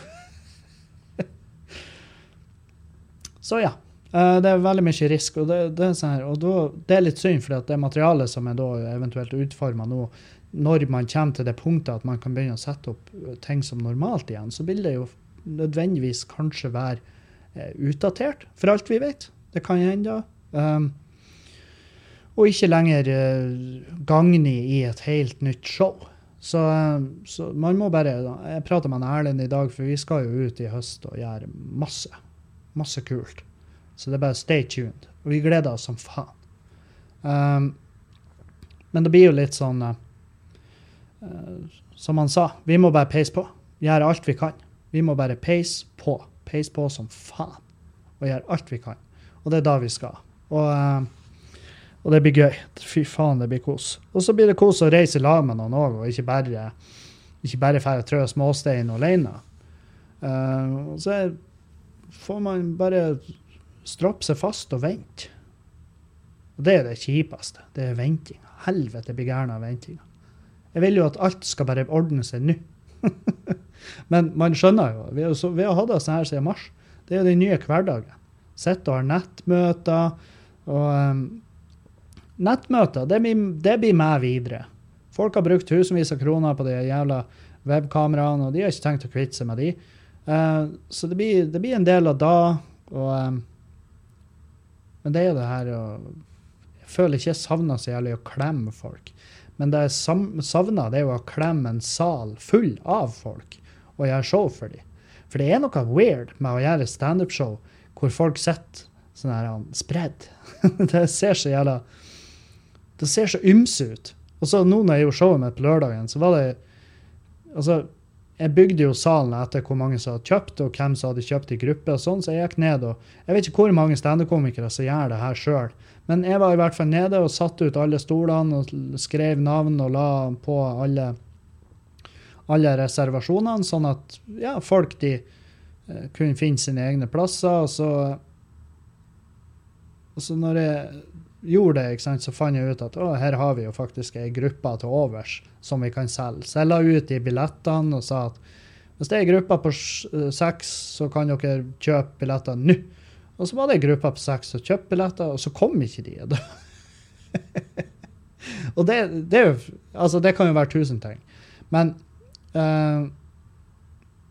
[SPEAKER 1] Så ja, det er veldig mye risk, og det, det, er, sånn her, og da, det er litt synd, for det materialet som er da eventuelt utformet nå, når man kommer til det punktet at man kan begynne å sette opp ting som normalt igjen, så vil det jo nødvendigvis kanskje være eh, utdatert, for alt vi vet. Det kan hende, um, og ikke lenger uh, gagne i et helt nytt show. Så, um, så man må bare, jeg prater med Erlend i dag, for vi skal jo ut i høst og gjøre masse. Masse kult. Så det er bare stay tuned. Og vi gleder oss som faen. Um, men det blir jo litt sånn, uh, som han sa, vi må bare peise på. Gjøre alt vi kan. Vi må bare peise på. Peise på som faen. Og gjøre alt vi kan. Og det er da vi skal. Og, uh, og det blir gøy. Fy faen, det blir kos. Og så blir det kos å reise i lag med noen også, og ikke bare, ikke bare færre trø småstein alene. Uh, og så er får man bare stroppe seg fast og vente. Og det er det kjipeste. Det er venting. Helvete blir gærne av venting. Jeg vil jo at alt skal bare ordne seg nå. Men man skjønner jo, vi har, så, vi har hatt det sånn her siden mars. Det er jo den nye hverdagen. Sett og har nettmøter, og um, nettmøter, det blir, det blir med videre. Folk har brukt tusenvis av kroner på de jævla webkameraene, og de har ikke tenkt å kvitte seg med de. Uh, så det blir, det blir en del av da, og, um, men det er jo det her, og jeg føler ikke jeg savner så jævlig å klemme folk, men det jeg savner det er jo å klemme en sal full av folk, og gjøre show for dem. For det er noe weird med å gjøre stand-up show, hvor folk sitter sånn her spredd. Det ser så jævla, det ser så ymse ut. Og så nå når jeg gjorde showet mitt på lørdagen, så var det, altså, jeg bygde jo salen etter hvor mange som hadde kjøpt, og hvem som hadde kjøpt i gruppe og sånn, så jeg gikk ned, og jeg vet ikke hvor mange stand-up-komikere som gjør det her selv, men jeg var i hvert fall nede og satt ut alle stolene, og skrev navn og la på alle, alle reservasjonene, sånn at ja, folk de eh, kunne finne sine egne plasser, og så, og så når jeg gjorde det, ikke sant, så fant jeg ut at å, her har vi jo faktisk en gruppe til overs som vi kan selge. Så jeg la ut i billettene og sa at hvis det er en gruppe på seks, så kan dere kjøpe billetter nå. Og så var det en gruppe på seks som kjøpte billetter, og så kom ikke de. Og det, det, er jo, altså det kan jo være tusen ting. Men uh,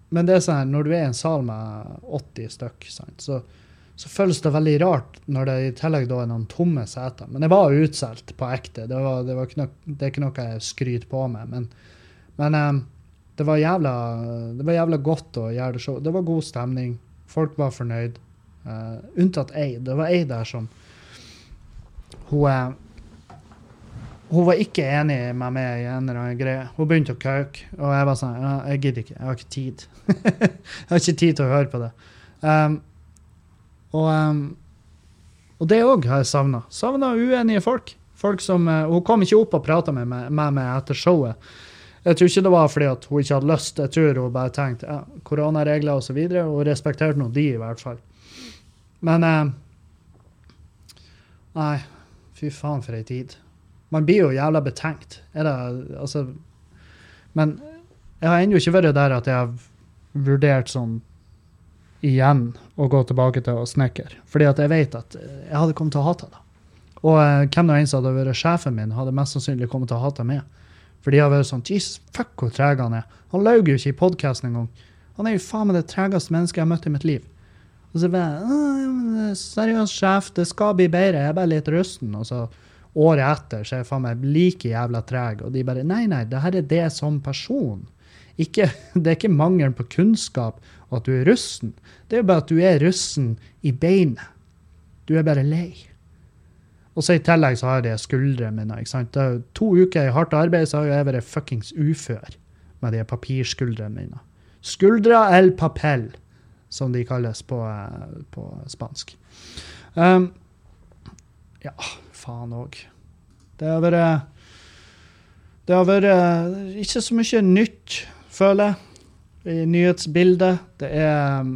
[SPEAKER 1] men det er sånn her, når du er i en sal med åtti stykk, sant, så, så føles det veldig rart når det i tillegg da er noen tomme seter. Men det var utselt på ekte. Det, var, det, var ikke noe, det er ikke noe jeg skryter på med. Men, men um, det, var jævla, det var jævla godt å gjøre det så. Det var god stemning. Folk var fornøyd. Uh, unntatt ei. Det var ei der som hun er Hun var ikke enig med meg i en eller annen greie. Hun begynte å køke, og jeg var sånn, ja, jeg gidder ikke, jeg har ikke tid. Jeg har ikke tid til å høre på det. Um, og, um, og det også har jeg savnet. Savnet uenige folk. Folk som, uh, hun kom ikke opp og pratet med meg, med meg etter showet. Jeg tror ikke det var fordi at hun ikke hadde lyst. Jeg tror hun bare tenkte, ja, koronaregler og så videre, og respekterte noe de i hvert fall. Men, uh, nei, fy faen for en tid. Man blir jo jævla betenkt. Er det, altså, men jeg har ennå ikke vært der at jeg har vurdert sånn igjen å gå tilbake til å snekker. Fordi at jeg vet at jeg hadde kommet til å hate det. Og eh, hvem da en som hadde vært sjefen min, hadde mest sannsynlig kommet til å hate meg. For de har vært sånn, Jesus, fuck hvor treg han er. Han løg jo ikke i podcasten en gang. Han er jo faen med det tregeste mennesket jeg har møtt i mitt liv. Og så bare, seriøst sjef, det skal bli bedre, jeg er bare litt rusten, og så året etter så er jeg faen meg like jævla treg, og de bare, nei, nei, det her er det som person. Ikke, det er ikke mangel på kunnskap og at du er russen. Det er jo bare at du er russen i beinet. Du er bare lei. Og så i tillegg så har jeg det skuldre mine, ikke sant? Det er to uker i hardt arbeid, så har jeg vært fuckings ufør med de papirskuldrene mine. Skuldra el papel, som de kalles på, på spansk. Um, ja, faen også. Det har vært, det har vært ikke så mye nytt, føler jeg, i nyhetsbildet. Det er,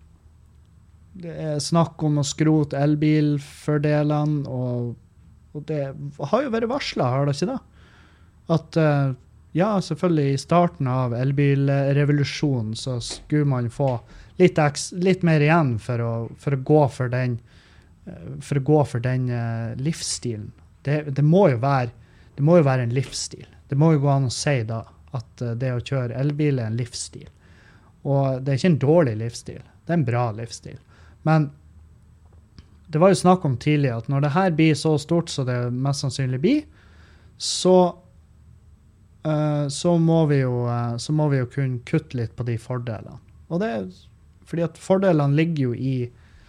[SPEAKER 1] det er snakk om å skrote elbilfordelene, og, og det har jo vært varslet, har det ikke det? At, ja, selvfølgelig i starten av elbilrevolusjonen så skulle man få litt, eks, litt mer igjen for å, for å gå for den for å gå for den uh, livsstilen. Det, det, må jo være, det må jo være en livsstil. Det må jo gå an å si da at uh, det å kjøre elbil er en livsstil. Og det er ikke en dårlig livsstil. Det er en bra livsstil. Men det var jo snakk om tidlig at når det her blir så stort så det mest sannsynlig blir, så, uh, så, må vi jo, uh, så må vi jo kunne kutte litt på de fordelene. Og det er fordi at fordelene ligger jo i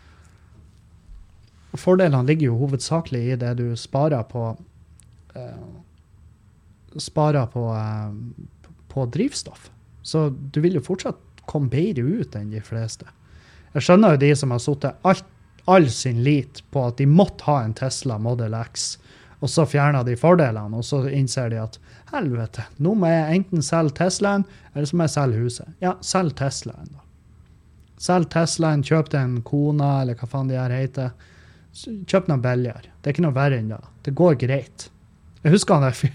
[SPEAKER 1] Fordelene ligger jo hovedsakelig i det du sparer på uh, sparer på, uh, på drivstoff. Så du vil jo fortsatt komme bedre ut enn de fleste. Jeg skjønner jo de som har suttet all, all sin lit på at de måtte ha en Tesla Model X, og så fjerner de fordelene, og så innser de at helvete, nå må jeg enten selge Teslaen, eller så må jeg selge huset. Ja, selg Teslaen da. Selg Teslaen, kjøp deg en Kona, eller hva faen de her heter. Kjøp noe billigere. Det er ikke noe verre enn da. Det går greit. Jeg husker han der fyr.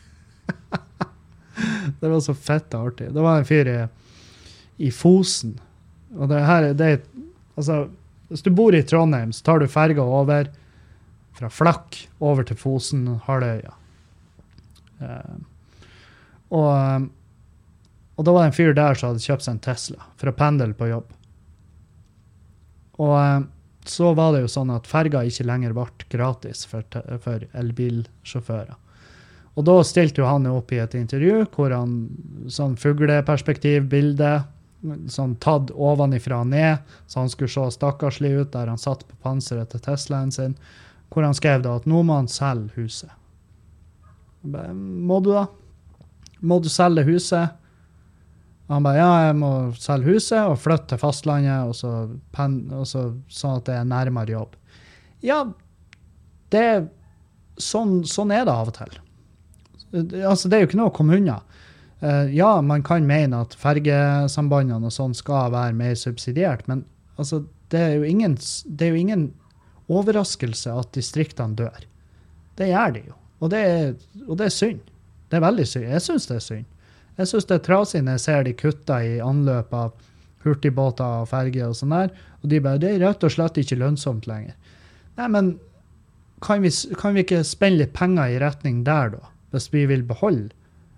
[SPEAKER 1] Det var så fett og artig. Det var en fyr i, i Fosen. Og det her, det er, altså, hvis du bor i Trondheim, så tar du ferga over, fra Flakk over til Fosen, Haløya. Uh, og, og da var det en fyr der som hadde kjøpt seg en Tesla, for å pendle på jobb. Og uh, så var det jo sånn at ferga ikke lenger ble gratis for, for elbilsjåfører. Og da stilte jo han opp i et intervju, hvor han, sånn fugleperspektivbilde, sånn tatt ovenifra og ned, så han skulle se stakkarslig ut, der han satt på panseret til Teslaen sin, hvor han skrev da at nå må han selge huset. Ba, må du da? Må du selge huset? Han bare, ja, jeg må selge huset og flytte til fastlandet, og så, pen, og så sånn at det er nærmere jobb. Ja, det, sånn, sånn er det av og til. Altså, det er jo ikke noe å komme unna. Uh, ja, man kan mene at fergesambandene og sånn skal være mer subsidiert, men altså, det er jo ingen, det er jo ingen overraskelse at distriktene dør. Det gjør de jo. Og det er, og det er synd. Det er veldig synd. Jeg synes det er synd. Jeg synes det er trasig når jeg ser de kutta i anløp av hurtigbåter og ferger og sånn der, og de bare, det er rett og slett ikke lønnsomt lenger. Nei, men kan vi, kan vi ikke spenne litt penger i retning der da, hvis vi vil beholde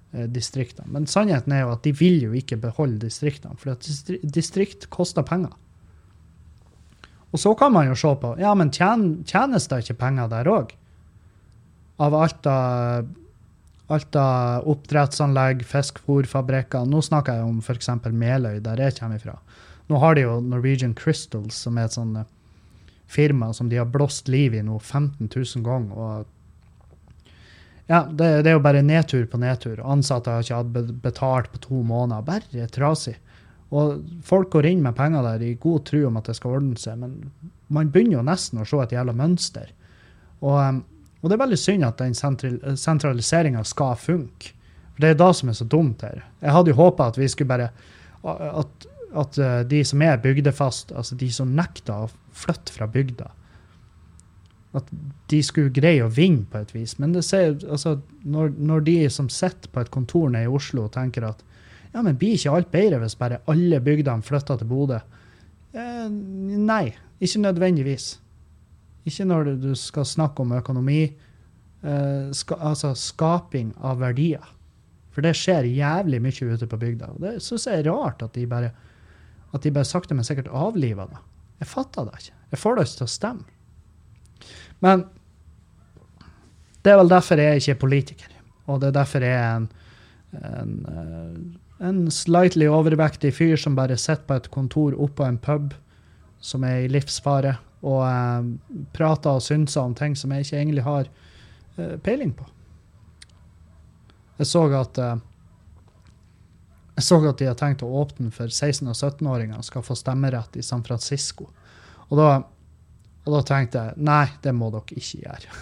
[SPEAKER 1] eh, distriktene. Men sannheten er jo at de vil jo ikke beholde distriktene, for at distri distrikt koster penger. Og så kan man jo se på, ja, men tjen tjenes det ikke penger der også? Av alt av, alt av oppdrettsanlegg, fiskfôrfabrikker. Nå snakker jeg om for eksempel Meløy, der jeg kommer fra. Nå har de jo Norwegian Crystals, som er et sånt firma som de har blåst liv i nå femten tusen ganger. Og ja, det, det er jo bare nedtur på nedtur. Ansatte har ikke hatt betalt på to måneder. Bare trasig. Og folk går inn med penger der i god tro om at det skal ordne seg, men man begynner jo nesten å se et jævla mønster. Og, og det er veldig synd at den sentraliseringen skal funke. For det er da som er så dumt her. Jeg hadde jo håpet at vi skulle bare, at, at de som er bygdefast, altså de som nekter å flytte fra bygda, at de skulle greie å vinne på et vis. Men det ser, altså, når, når de som sitter på et kontor nede i Oslo tenker at ja, men blir ikke alt bedre hvis bare alle bygdene flytter til Bodø? Eh, nei, ikke nødvendigvis. Ikke når du skal snakke om økonomi, eh, ska, altså skaping av verdier. For det skjer jævlig mye ute på bygda. Og det synes jeg er rart at de bare, at de bare sakte men sikkert avliver det. Jeg fatter det ikke. Jeg får det ikke til å stemme. Men det er vel derfor jeg ikke er politiker. Og det er derfor jeg er en, en, en slightly overvektig fyr som bare sitter på et kontor oppe på en pub som er i livsfare, og eh, prater og synser om ting som jeg ikke egentlig har eh, peiling på. Jeg så at eh, jeg så at de har tenkt å åpne for seksten- og sytten-åringer skal få stemmerett i San Francisco. Og da, og da tenkte jeg, nei, det må dere ikke gjøre.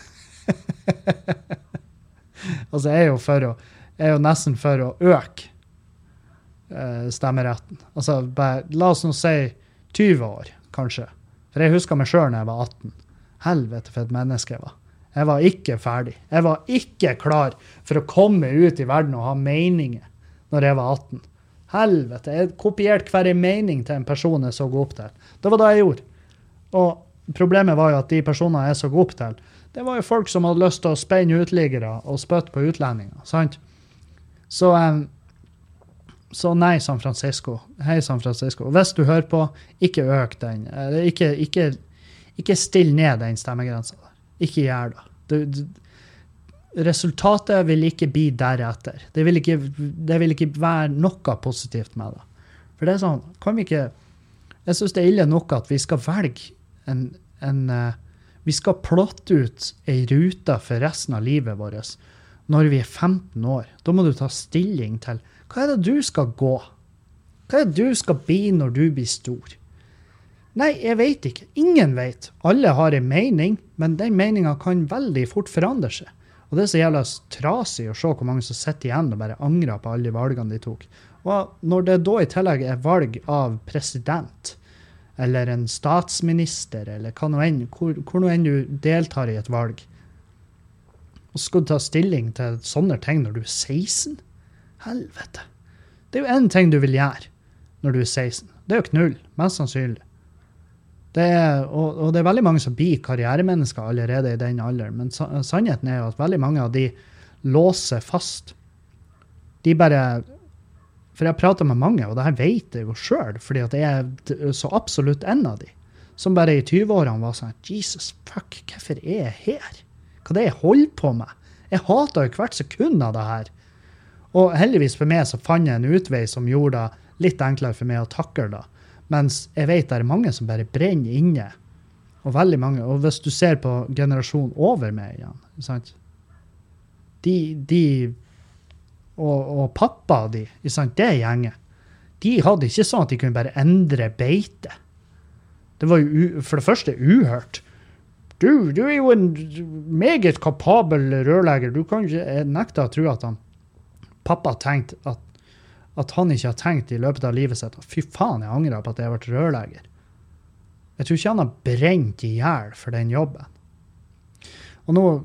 [SPEAKER 1] Altså, jeg er jo for å, jeg er jo nesten for å øke eh, stemmeretten. Altså, bare, la oss nå si tyve år, kanskje. For jeg husker meg selv når jeg var atten. Helvete for et menneske jeg var. Jeg var ikke ferdig. Jeg var ikke klar for å komme ut i verden og ha meninger når jeg var atten. Helvete, jeg kopierte hver mening til en person jeg så opp til. Det var det jeg gjorde. Og problemet var jo at de personene jeg så opp til, det var jo folk som hadde lyst til å spenne utliggere og spytte på utlendinger, sant? Så, um, så nei, San Francisco. Hei, San Francisco. Hvis du hører på, ikke øk den. Ikke, ikke, ikke still ned den stemmegrensen der. Ikke gjør det. Du, du, resultatet vil ikke bli deretter. Det vil ikke, det vil ikke være noe positivt med det. For det er sånn, kan vi ikke... Jeg synes det er ille nok at vi skal velge en... en vi skal plotte ut en rute for resten av livet vårt når vi er femten år. Da må du ta stilling til hva er det du skal gå? Hva er det du skal bli når du blir stor? Nei, jeg vet ikke. Ingen vet. Alle har en mening, men den meningen kan veldig fort forandre seg. Og det er så jævla trasig å se hvor mange som sitter igjen og bare angrer på alle valgene de tok. Og når det da i tillegg er valg av president, eller en statsminister, eller hva nå enn, hvor, hvor nå enn du deltar i et valg, og skal du ta stilling til sånne ting når du er seksten? Helvete. Det er jo en ting du vil gjøre når du er seksten. Det er jo knull, mest sannsynlig. Det er, og, og det er veldig mange som blir karrieremennesker allerede i den alderen, men sannheten er jo at veldig mange av de låser fast. De bare... For jeg prater med mange, og det her vet jeg jo selv, fordi at jeg er så absolutt en av de, som bare i tyve-årene var sånn, Jesus, fuck, hvorfor er jeg her? Hva er det jeg holder på med? Jeg hater jo hvert sekund av det her. Og heldigvis for meg så fant jeg en utvei som gjorde det litt enklere for meg å takle det, mens jeg vet det er mange som bare brenner inne, og veldig mange, og hvis du ser på generasjonen over meg igjen, sant? De... de Og, og pappa de, sant, det gjengen, de hadde ikke sånn at de kunne bare endre beite. Det var jo for det første uhørt. Du, du er jo en meget kapabel rørlegger. Du kan ikke, jeg nekter å tro at han, pappa tenkte at, at han ikke har tenkt i løpet av livet sitt. Fy faen, jeg angrer på at jeg har vært rørlegger. Jeg tror ikke han har brent i hjel for den jobben. Og nå,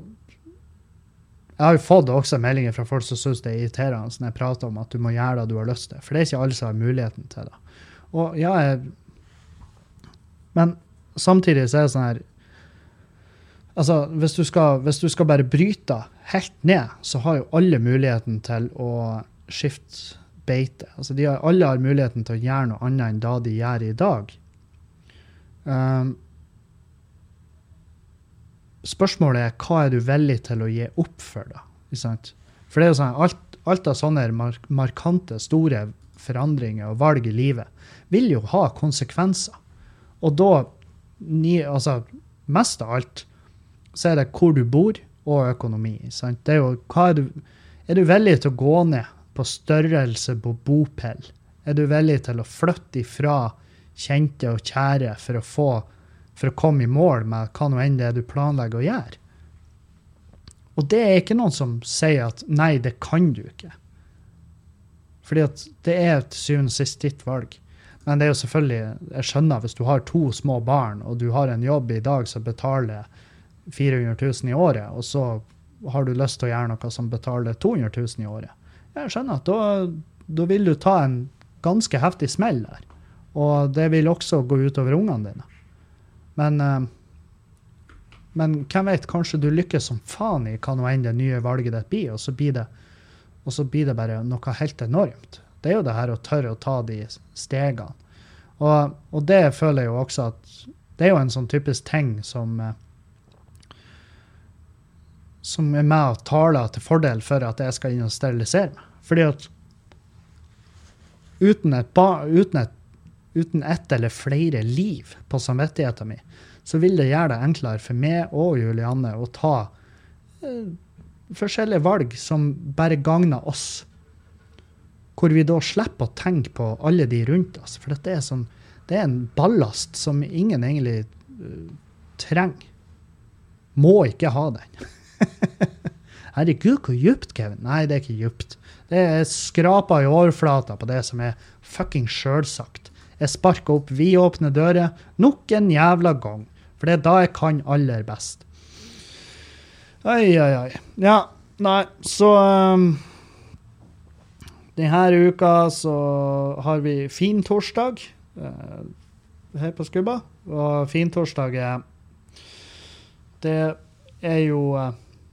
[SPEAKER 1] jeg har jo fått også meldinger fra folk som synes det er irriterende når jeg prater om at du må gjøre det du har lyst til, for det er ikke alle som har muligheten til det. Og ja, jeg, men samtidig så er det sånn her, Altså, hvis du, skal, hvis du skal bare bryte helt ned, så har jo alle muligheten til å skifte beite. Altså, de har, alle har muligheten til å gjøre noe annet enn det de gjør i dag. Um, spørsmålet er, hva er du villig til å gi opp for da? Ikke sant? For det er jo sånn, alt, alt av sånne mark markante, store forandringer og valg i livet vil jo ha konsekvenser. Og da, ni, altså, mest av alt, så er det hvor du bor og økonomi. Sant? Det er jo, hva er du, er du villig til å gå ned på størrelse på bopel? Er du villig til å flytte ifra kjente og kjære for å få, for å komme i mål med hva noe enn det du planlegger å gjøre? Og det er ikke noen som sier at nei, det kan du ikke. Fordi at det er til syvende og sist ditt valg. Men det er jo selvfølgelig, jeg skjønner, hvis du har to små barn, og du har en jobb i dag som betaler fire hundre tusen i året, og så har du lyst til å gjøre noe som betaler to hundre tusen i året. Jeg skjønner at da, da vil du ta en ganske heftig smell der. Og det vil også gå ut over ungene dine. Men, men hvem vet, kanskje du lykkes som faen i hva noe enn det nye valget ditt blir, og så blir det, og så blir det bare noe helt enormt. Det er jo det her å tørre å ta de stegene. Og, og det føler jeg jo også at det er jo en sånn typisk ting som som er med og taler til fordel for at jeg skal inn og sterilisere meg. Fordi at uten et, ba, uten et, uten et eller flere liv på samvittigheten min, så vil det gjøre det enklere for meg og Julianne å ta eh, forskjellige valg som bare gagner oss. Hvor vi da slipper å tenke på alle de rundt oss. For det er, sånn, det er en ballast som ingen egentlig uh, trenger. Må ikke ha den. Herregud, hvor djupt, Kevin? Nei, det er ikke djupt. Det er skrapet i overflata på det som er fucking selvsagt. Jeg sparker opp vidåpne dører nok en jævla gang. For det er da jeg kan aller best. Oi, oi, oi. Ja, nei, så... Um, denne uka så har vi fin torsdag uh, her på Skubba. Og fin torsdag er... Det er jo... Uh,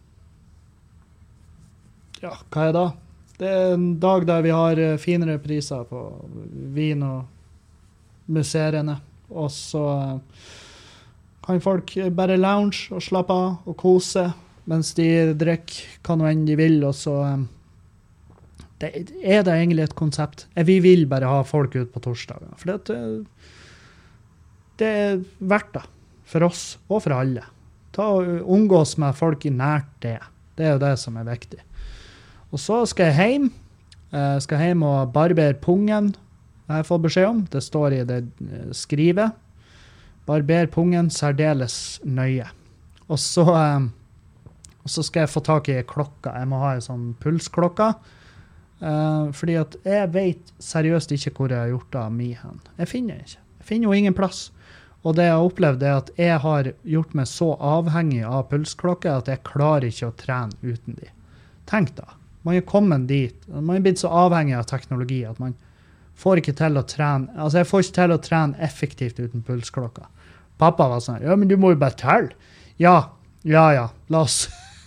[SPEAKER 1] Ja, hva er det? Det er en dag der vi har finere priser på vin og museene. Og så kan folk bare lounge og slappe av og kose mens de drikker hva noe enn de vil. Og så det, er det egentlig et konsept. Vi vil bare ha folk ut på torsdager. For det, det er verdt det for oss og for alle. Ta og omgås med folk i nært det. Det er jo det som er viktig. Og så skal jeg hjem. Jeg skal hjem og barbere pungen. Jeg har fått beskjed om. Det står i det skrivet. Barber pungen særdeles nøye. Og så, og så skal jeg få tak i klokka. Jeg må ha en sånn pulsklokka. Fordi at jeg vet seriøst ikke hvor jeg har gjort av mi hen. Jeg finner ikke. Jeg finner jo ingen plass. Og det jeg har opplevd er at jeg har gjort meg så avhengig av pulsklokka at jeg klarer ikke å trene uten de. Tenk da. Man er kommet dit. Man er blitt så avhengig av teknologi at man får ikke til å trene. Altså, jeg får ikke til å trene effektivt uten pulsklokka. Pappa var sånn, ja, men du må jo bare telle. Ja, ja, ja. La oss...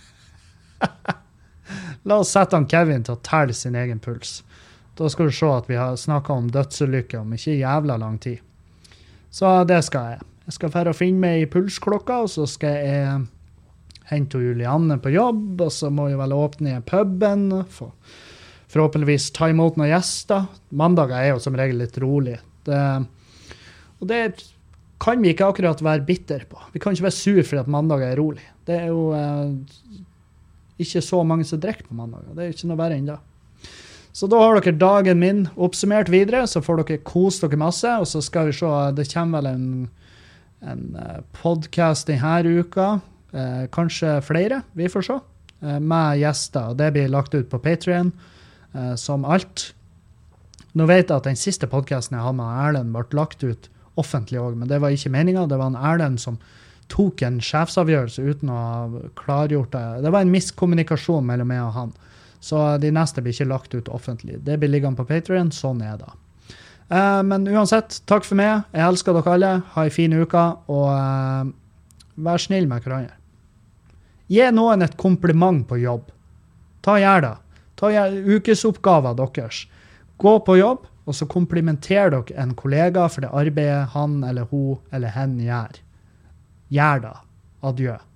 [SPEAKER 1] La oss sette han Kevin til å telle sin egen puls. Da skal du se at vi har snakket om dødsulykker om ikke jævla lang tid. Så det skal jeg. Jeg skal fære og finne meg i pulsklokka, og så skal jeg... hente Julianne på jobb, og så må jeg vel åpne i puben, for, forhåpentligvis ta imot noen gjester. Mandager er jo som regel litt rolig. Det, og det kan vi ikke akkurat være bitter på. Vi kan ikke være sur for at mandager er rolig. Det er jo eh, ikke så mange som drikker på mandager. Det er ikke noe verre enn det. Så da har dere dagen min oppsummert videre, så får dere kose dere masse, og så skal vi se, det kommer vel en, en podcast denne uka, Eh, kanskje flere, vi får se, eh, med gjester, og det blir lagt ut på Patreon, eh, som alt. Nå vet jeg at den siste podcasten jeg hadde med Erlend ble lagt ut offentlig også, men det var ikke meningen. Det var en Erlend som tok en sjefsavgjørelse uten å ha klargjort det. Det var en miskommunikasjon mellom meg og han, så de neste blir ikke lagt ut offentlig. Det blir liggende på Patreon, sånn er det. Eh, men uansett, takk for meg. Jeg elsker dere alle. Ha en fin uke, og eh, vær snill med hverandre. Gi noen et kompliment på jobb. Ta gjør det. Ta gjør ukesoppgaver deres. Gå på jobb, og så komplimenter dere en kollega for det arbeidet han eller hun eller hen gjør. Gjør det. Adjø.